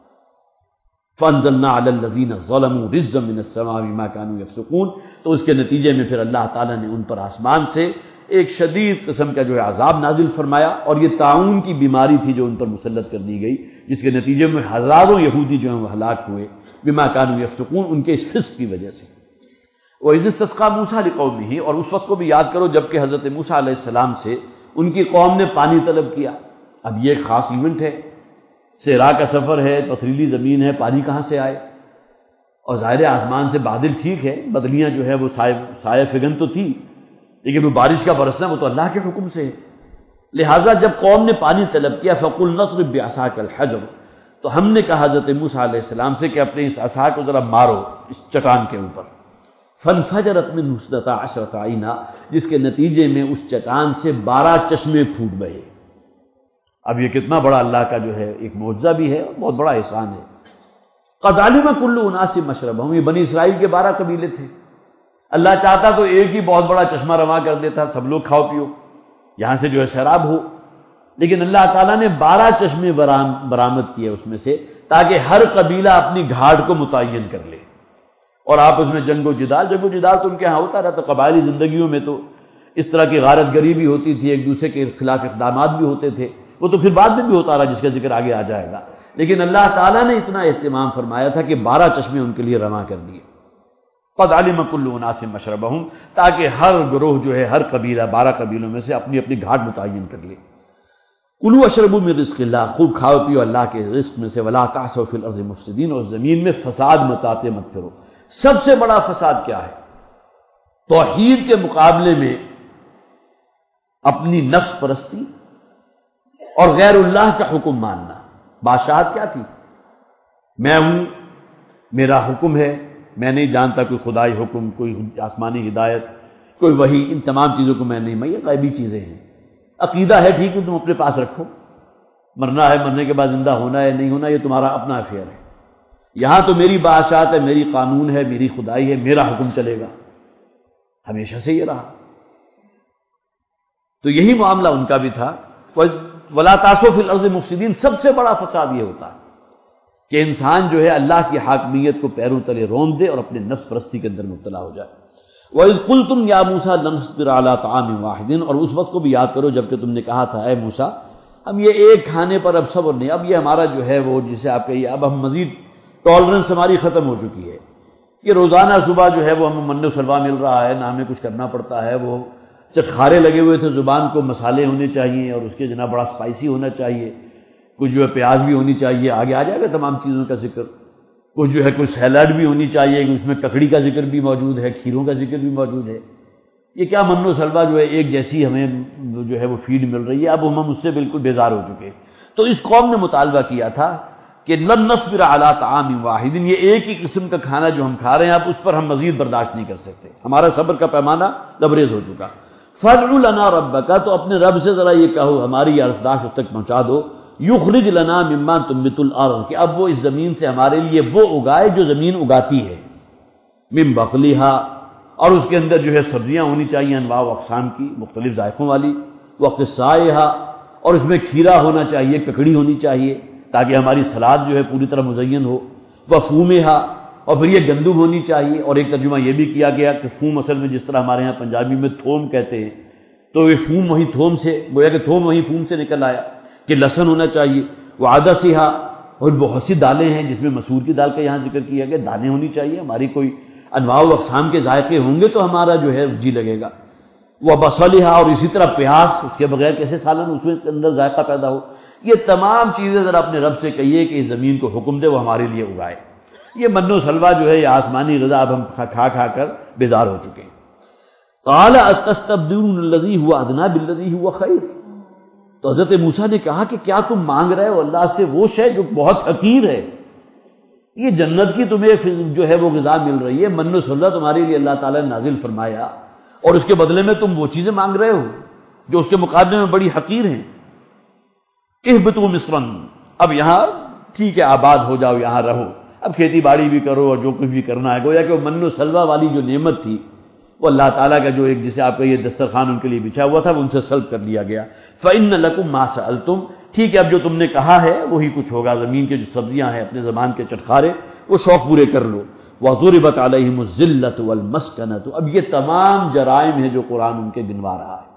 فانزلنا علی الذین ظلموا رجزا من السماء بما كانوا یفسقون، تو اس کے نتیجے میں پھر اللہ تعالیٰ نے ان پر آسمان سے ایک شدید قسم کا جو ہے عذاب نازل فرمایا، اور یہ طاعون کی بیماری تھی جو ان پر مسلط کر دی گئی، جس کے نتیجے میں ہزاروں یہودی جو ہیں وہ ہلاک ہوئے، بما كانوا یفسقون، ان کے اس فسق کی وجہ سے۔ وَإِذِ اسْتَسْقَىٰ مُوسَىٰ لِقَوْمِهِ، اور اس وقت کو بھی یاد کرو جب کہ حضرت موسیٰ علیہ السلام سے ان کی قوم نے پانی طلب کیا۔ اب یہ ایک خاص ایونٹ ہے، صحرا کا سفر ہے، پتھریلی زمین ہے، پانی کہاں سے آئے؟ اور ظاہر آسمان سے بادل ٹھیک ہے، بدلیاں جو ہے وہ سایہ فگن تو تھی، لیکن وہ بارش کا برسنا وہ تو اللہ کے حکم سے ہے۔ لہٰذا جب قوم نے پانی طلب کیا فَقُلْنَا اضْرِب بِعَصَاكَ الْحَجَرَ، تو ہم نے کہا حضرت موسیٰ علیہ السلام سے کہ اپنے اس عصا کو ذرا مارو اس چٹان کے اوپر۔ فَانْفَجَرَتْ مِنْهُ اثْنَتَا عَشْرَةَ عَيْنًا، جس کے نتیجے میں اس چٹان سے 12 چشمے پھوٹ گئے۔ اب یہ کتنا بڑا اللہ کا جو ہے ایک معجزہ بھی ہے اور بہت بڑا احسان ہے۔ قَدْ عَلِمَ كُلُّ أُنَاسٍ مَشْرَبَهُمْ، یہ بنی اسرائیل کے 12 قبیلے تھے، اللہ چاہتا تو ایک ہی بہت بڑا چشمہ رواں کر دیتا، سب لوگ کھاؤ پیو، یہاں سے جو ہے شراب ہو، لیکن اللہ تعالیٰ نے 12 چشمے برآمد کیے اس میں سے، تاکہ ہر قبیلہ اپنی گھاٹ کو متعین کر لے، اور آپس میں جنگ و جدال تو ان کے ہاں ہوتا رہتا، قبائلی زندگیوں میں تو اس طرح کی غارت گری بھی ہوتی تھی، ایک دوسرے کے خلاف اقدامات بھی ہوتے تھے، وہ تو پھر بعد میں بھی ہوتا رہا جس کا ذکر آگے آ جائے گا، لیکن اللہ تعالیٰ نے اتنا اہتمام فرمایا تھا کہ 12 چشمے ان کے لیے رواں کر دیے۔ قد علم كل اناس مشربهم، تاکہ ہر گروہ جو ہے، ہر قبیلہ 12 قبیلوں میں سے اپنی اپنی گھاٹ متعین کر لے۔ کلوا اشربوا من رزق اللہ، خوب کھاؤ پیو اللہ کے رزق میں سے، ولا تعثوا فی الارض مفسدین، اور زمین میں فساد مچاتے مت پھرو۔ سب سے بڑا فساد کیا ہے؟ توحید کے مقابلے میں اپنی نفس پرستی اور غیر اللہ کا حکم ماننا۔ بادشاہت کیا تھی؟ میں ہوں، میرا حکم ہے، میں نہیں جانتا کوئی خدائی حکم، کوئی آسمانی ہدایت، کوئی وحی، ان تمام چیزوں کو میں نہیں، میں یہ غیبی چیزیں ہیں۔ عقیدہ ہے ٹھیک ہے، تم اپنے پاس رکھو، مرنا ہے، مرنے کے بعد زندہ ہونا ہے نہیں ہونا یہ تمہارا اپنا افیئر ہے، یہاں تو میری بادشاہت ہے، میری قانون ہے، میری خدائی ہے، میرا حکم چلے گا، ہمیشہ سے یہ رہا۔ تو یہی معاملہ ان کا بھی تھا۔ وَلَا تَعْثَوْا فِي الْأَرْضِ مُفْسِدِينَ، سب سے بڑا فساد یہ ہوتا ہے کہ انسان جو ہے اللہ کی حاکمیت کو پیروں تلے روند دے اور اپنے نفس پرستی کے اندر مبتلا ہو جائے۔ وَإِذْ قُلْتُمْ يَا مُوسَىٰ لَن نَّصْبِرَ عَلَىٰ طَعَامٍ وَاحِدٍ، اور اس وقت کو بھی یاد کرو جب کہ تم نے کہا تھا اے موسیٰ ہم یہ ایک کھانے پر اب صبر نہیں، اب یہ ہمارا جو ہے وہ جسے آپ کہیے اب ہم مزید ٹالرنس ہماری ختم ہو چکی ہے، یہ روزانہ صبح جو ہے وہ ہمیں من و سلوا مل رہا ہے، نہ ہمیں کچھ کرنا پڑتا ہے، وہ چٹخارے لگے ہوئے تھے، زبان کو مسالے ہونے چاہیے اور اس کے جناب بڑا اسپائسی ہونا چاہیے، کچھ جو ہے پیاز بھی ہونی چاہیے، آگے آ جائے گا تمام چیزوں کا ذکر، کچھ جو ہے کچھ سیلڈ بھی ہونی چاہیے، اس میں ککڑی کا ذکر بھی موجود ہے، کھیروں کا ذکر بھی موجود ہے، یہ کیا من و سلوا جو ہے ایک جیسی ہمیں جو ہے وہ فیڈ مل رہی ہے، اب ہم اس سے بالکل بیزار ہو چکے۔ تو اس قوم نے مطالبہ کیا تھا کہ لن نصبر علی طعام واحد، یہ ایک ہی قسم کا کھانا جو ہم کھا رہے ہیں اب اس پر ہم مزید برداشت نہیں کر سکتے، ہمارا صبر کا پیمانہ لبریز ہو چکا۔ فادع لنا ربک، تو اپنے رب سے ذرا یہ کہو، ہماری یہ ارزداشت اس تک پہنچا دو، یخرج لنا مما تنبت الارض، کہ اب وہ اس زمین سے ہمارے لیے وہ اگائے جو زمین اگاتی ہے، من بقلھا، اور اس کے اندر جو ہے سبزیاں ہونی چاہیے انواع و اقسام کی مختلف ذائقوں والی، وقصائھا، اور اس میں کھیرا ہونا چاہیے، ککڑی ہونی چاہیے تاکہ ہماری سلاد جو ہے پوری طرح مزین ہو، وفومھا، اور پھر یہ گندم ہونی چاہیے، اور ایک ترجمہ یہ بھی کیا گیا کہ فوم اصل میں جس طرح ہمارے ہاں پنجابی میں تھوم کہتے ہیں، تو یہ فوم وہی تھوم سے، گویا کہ تھوم وہی فوم سے نکل آیا، کہ لہسن ہونا چاہیے، وعدسھا، اور بہت سی دالیں ہیں جس میں مسور کی دال کا یہاں ذکر کیا گیا، دالیں ہونی چاہیے، ہماری کوئی انواع و اقسام کے ذائقے ہوں گے تو ہمارا جو ہے جی لگے گا، وبصلھا، اور اسی طرح پیاز، اس کے بغیر کیسے سالن اس میں اندر ذائقہ پیدا ہو، یہ تمام چیزیں ذرا اپنے رب سے کہیے کہ اس زمین کو حکم دے وہ ہمارے لیے اگائے۔ یہ من و سلوا جو ہے یہ آسمانی غذا اب ہم کھا کھا کر بیزار ہو چکے ہیں۔ قال اتستبدلون الذی هو ادنی بالذی هو خیر، تو حضرت موسیٰ نے کہا کہ کیا تم مانگ رہے ہو اللہ سے وہ شے جو بہت حقیر ہے، یہ جنت کی تمہیں جو ہے وہ غذا مل رہی ہے، من و سلوا تمہارے لیے اللہ تعالیٰ نے نازل فرمایا، اور اس کے بدلے میں تم وہ چیزیں مانگ رہے ہو جو اس کے مقابلے میں بڑی حقیر ہیں۔ اہبطوا مصرا، اب یہاں ٹھیک ہے آباد ہو جاؤ، یہاں رہو، اب کھیتی باڑی بھی کرو اور جو کچھ بھی کرنا ہے، گویا کہ وہ من و سلوا والی جو نعمت تھی وہ اللہ تعالیٰ کا جو ایک جسے آپ کا یہ دسترخوان ان کے لیے بچھا ہوا تھا وہ ان سے سلب کر لیا گیا۔ فإن لکم ما سألتم، ٹھیک ہے اب جو تم نے کہا ہے وہی کچھ ہوگا، زمین کے جو سبزیاں ہیں اپنے زمان کے چٹخارے وہ شوق پورے کر لو۔ وضربت علیہم الذلۃ والمسکنۃ، اب یہ تمام جرائم ہیں جو قرآن ان کے گنوا رہا ہے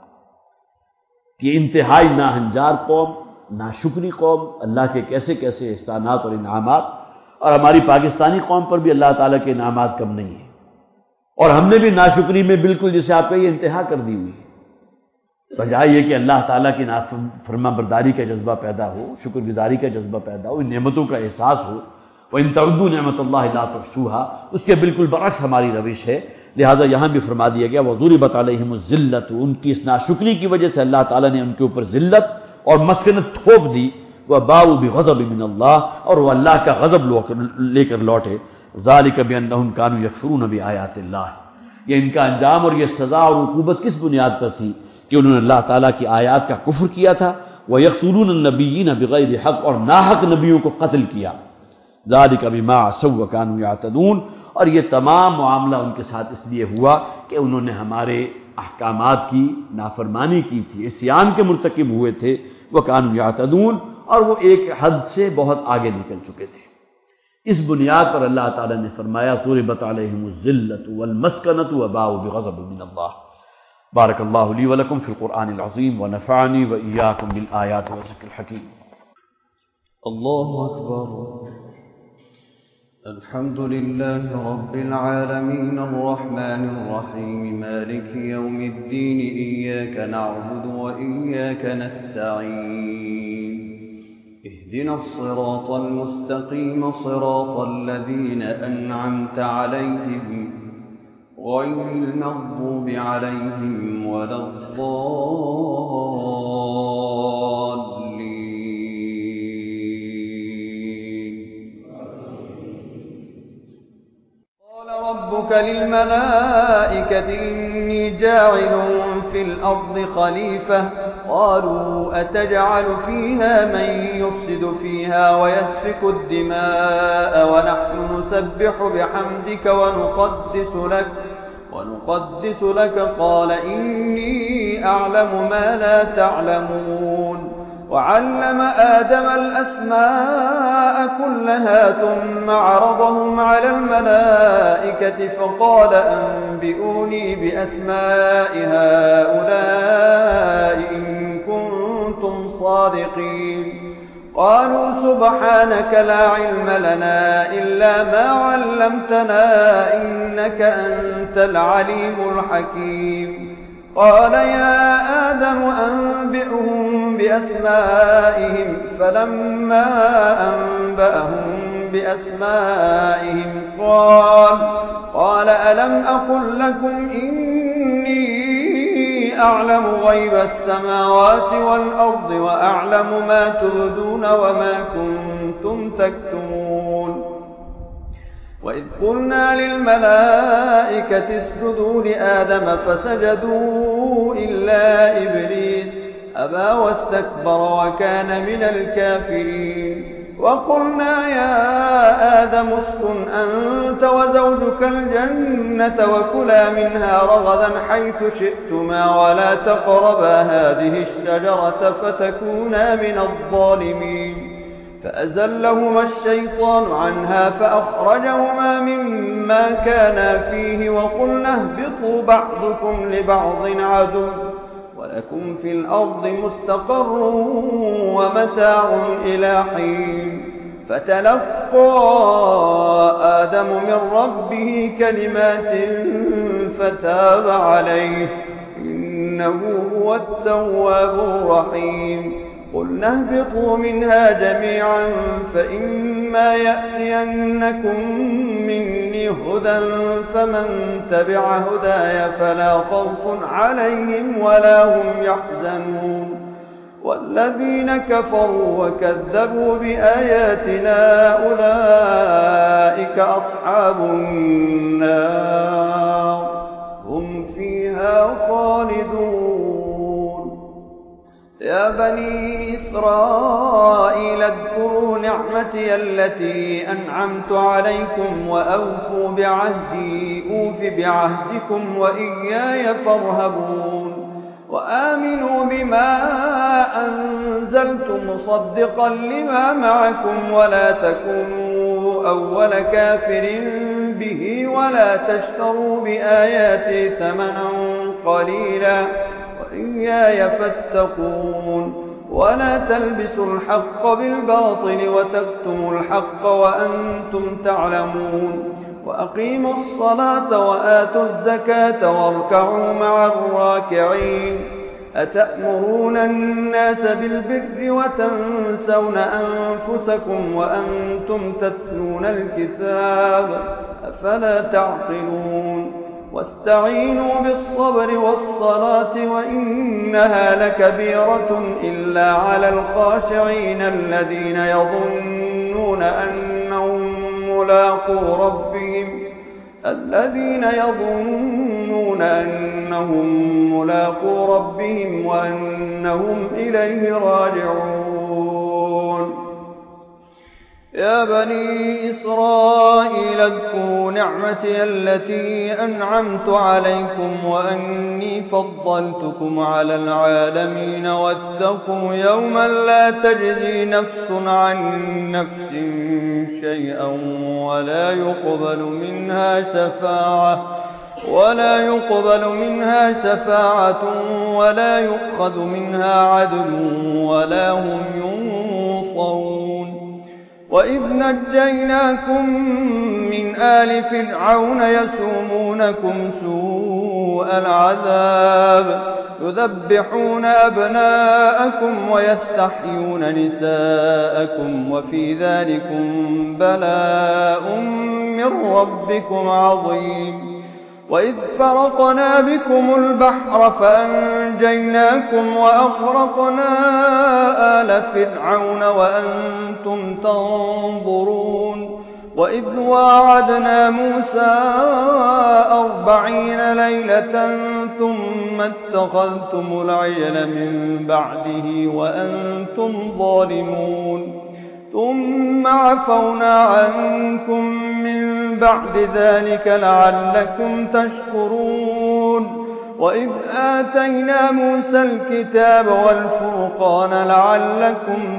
کہ انتہائی ناہنجار قوم، ناشکری قوم، اللہ کے کیسے کیسے احسانات اور انعامات، اور ہماری پاکستانی قوم پر بھی اللہ تعالیٰ کے انعامات کم نہیں ہیں، اور ہم نے بھی ناشکری میں بالکل جسے آپ کا یہ انتہا کر دی ہوئی ہے، بجائے یہ کہ اللہ تعالیٰ کی فرما برداری کا جذبہ پیدا ہو، شکر گزاری کا جذبہ پیدا ہو، ان نعمتوں کا احساس ہو، وَإِن تَعُدُّوا نِعْمَتَ اللَّهِ لَا تُحْصُوهَا، اس کے بالکل برعکس ہماری روش ہے، لہذا یہاں بھی فرما دیا گیا وَضُرِبَتْ عَلَيْهِمُ الذِّلَّةُ، ان کی اس ناشکری کی وجہ سے اللہ تعالیٰ نے ان کے اوپر ذلت اور مسکنت تھوپ دی، وَبَاءُوا بِغَضَبٍ مِّنَ اللَّهِ، اور وہ اللہ کا غضب لے کر لوٹے، ذَلِكَ بِأَنَّهُمْ كَانُوا يَكْفُرُونَ بِآيَاتِ اللَّهِ، یہ ان کا انجام اور یہ سزا اور عقوبت کس بنیاد پر تھی کہ انہوں نے اللہ تعالیٰ کی آیات کا کفر کیا تھا، وَيَقْتُلُونَ النَّبِيِّينَ بِغَيْرِ حق، اور ناحق نبیوں کو قتل کیا، ذَلِكَ بِمَا عَصَوْا وَكَانُوا يَعْتَدُونَ، اور یہ تمام معاملہ ان کے ساتھ اس لیے ہوا کہ انہوں نے ہمارے احکامات کی نافرمانی کی تھی، عصیان کے مرتکب ہوئے تھے، وَكَانُوا يَعْتَدُونَ، اور وہ ایک حد سے بہت آگے نکل چکے تھے۔ اس بنیاد پر اللہ تعالیٰ نے فرمایا ضربت علیہم الذلۃ والمسکنۃ وباءوا بغضب من اللہ۔ بارک اللہ لی ولکم فی القرآن العظیم ونفعنی وإیاکم بالآیات والذکر الحکیم۔ اللہ اکبر۔ الحمد للہ رب العالمین الرحمن الرحیم مالک یوم الدین، ایاک نعبد وإیاک نستعین، اهدنا الصراط المستقيم صراط الذين أنعمت عليهم غير المغضوب عليهم ولا الضالين۔ قال ربك للملائكة إني جاعل في الأرض خليفة قالوا أتجعل فيها من يفسد فيها ويسفك الدماء ونحن نسبح بحمدك ونقدس لك قال إني أعلم ما لا تعلمون وعلم آدم الأسماء كلها ثم عرضهم على الملائكة فقال أنبئوني بأسماء هؤلاء إن كنتم صادقين قالوا سبحانك لا علم لنا إلا ما علمتنا إنك أنت العليم الحكيم قال يا آدم أنبئهم بأسمائهم فلما أنبأهم بأسمائهم قال ألم أقل لكم إني أعلم غيب السماوات والأرض وأعلم ما تبدون وما كنتم تكتمون وإذ قلنا للملائكة اسجدوا لآدم فسجدوا إلا إبليس أبى واستكبر وكان من الكافرين وقلنا يا آدم اسكن أنت وزوجك الجنة وكلا منها رغدا حيث شئتما ولا تقربا هذه الشجرة فتكونا من الظالمين فأزلهما الشيطان عنها فأخرجهما مما كانا فيه وقلنا اهبطوا بعضكم لبعض عدو ولكم في الأرض مستقر ومتاع إلى حين فتلقى آدم من ربه كلمات فتاب عليه إنه هو التواب الرحيم قلنا اهبطوا منها جميعا فإما يأتينكم مني هدى فمن تبع هداي فلا خوف عليهم ولا هم يحزنون والذين كفروا وكذبوا بآياتنا أولئك أصحاب النار هم فيها خالدون يا بني إسرائيل اذكروا نعمتي التي أنعمت عليكم وأوفوا بعهدي أوف بعهدكم وإياي فارهبون وآمنوا بما أنزلت مصدقا لما معكم ولا تكونوا أول كافر به ولا تشتروا بآياتي ثمنا قليلا وإياي فاتقون ولا تلبسوا الحق بالباطل وتكتموا الحق وأنتم تعلمون وأقيموا الصلاة وآتوا الزكاة واركعوا مع الراكعين أتأمرون الناس بالبر وتنسون أنفسكم وأنتم تتلون الكتاب أفلا تعقلون واستعينوا بالصبر والصلاة وإنها لكبيرة إلا على الخاشعين الذين يظنون أنهم ملاقو ربهم وأنهم إليه راجعون يا بني إسرائيل اذكروا نعمتي التي أنعمت عليكم وأني فضلتكم على العالمين واتقوا يوما لا تجزي نفس عن نفس شيئا ولا يقبل منها شفاعة ولا يؤخذ منها عدل ولا هم ينصرون وإذ نجيناكم من آل فرعون يسومونكم سوء العذاب يذبحون أبناءكم ويستحيون نساءكم وفي ذلكم بلاء من ربكم عظيم وإذ فرقنا بكم البحر فأنجيناكم وأغرقنا آل فرعون وأنتم تنظرون وإذ واعدنا موسى 40 ليلة ثم اتخذتم العجل من بعده وأنتم ظالمون ثم عفونا عنكم من بعد ذلك لعلكم تشكرون وإذ آتينا موسى الكتاب والفرقان لعلكم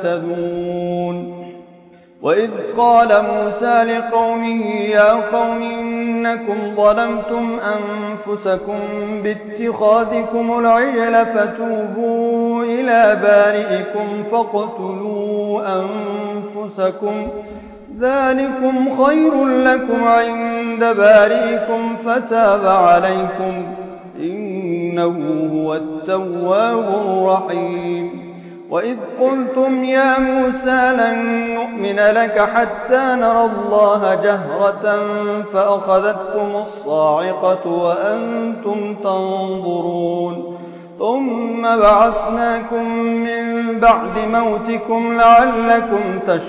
تهتدون وإذ قال موسى لقومه يا قوم إنكم ظلمتم أنفسكم باتخاذكم العجل فتوبوا إلى بارئكم فاقتلوا أنفسكم ذلكم خير لكم عند بارئكم فتاب عليكم إنه هو التواب الرحيم وإذ قلتم يا موسى لن نؤمن لك حتى نرى الله جهرة فأخذتكم الصاعقة وأنتم تنظرون ثم بعثناكم من بعد موتكم لعلكم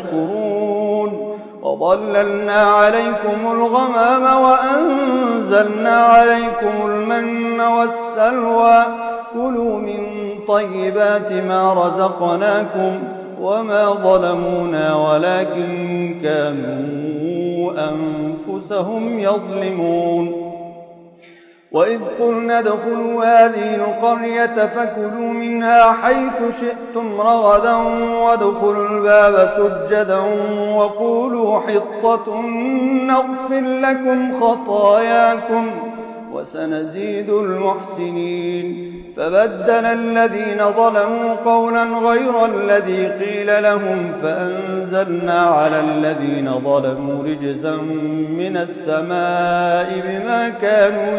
تشكرون وظللنا عليكم الغمام وأنزلنا عليكم المن والسلوى كلوا من طيبات ما رزقناكم وما ظلمونا ولكن كانوا أنفسهم يظلمون وإذ قلنا ادخلوا هذه القرية فكلوا منها حيث شئتم رغدا وادخلوا الباب سجدا وقولوا حطة نغفر لكم خطاياكم وسنزيد المحسنين فبدل الذين ظلموا قولا غير الذي قيل لهم فأنزلنا على الذين ظلموا رجزا من السماء بما كانوا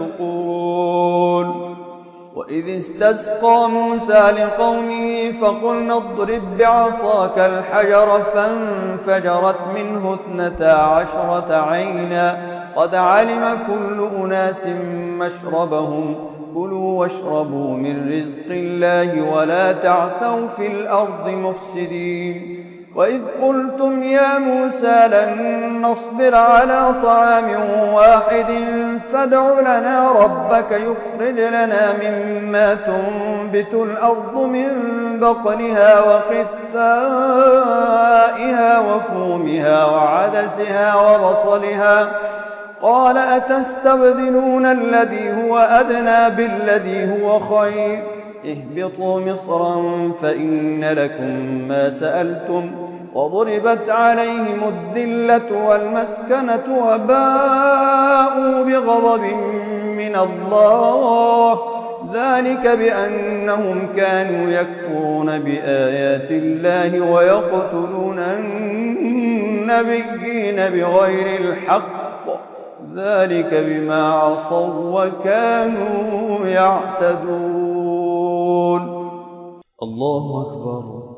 يفسقون وإذ استسقى موسى لقومه فقلنا اضرب بعصاك الحجر فانفجرت منه 12 عينا قد علم كل أناس مشربهم كلوا واشربوا من رزق الله ولا تعثوا في الأرض مفسدين وإذ قلتم يا موسى لن نصبر على طعام واحد فادع لنا ربك يخرج لنا مما تنبت الأرض من بقلها وقثائها وفومها وعدسها وبصلها قال أتستبدلون الذي هو أدنى بالذي هو خير اهبطوا مصرا فإن لكم ما سألتم وضربت عليهم الذلة والمسكنة وباءوا بغضب من الله ذلك بأنهم كانوا يكفرون بآيات الله ويقتلون النبيين بغير الحق ذلك بما عصوا وكانوا يعتدون الله أكبر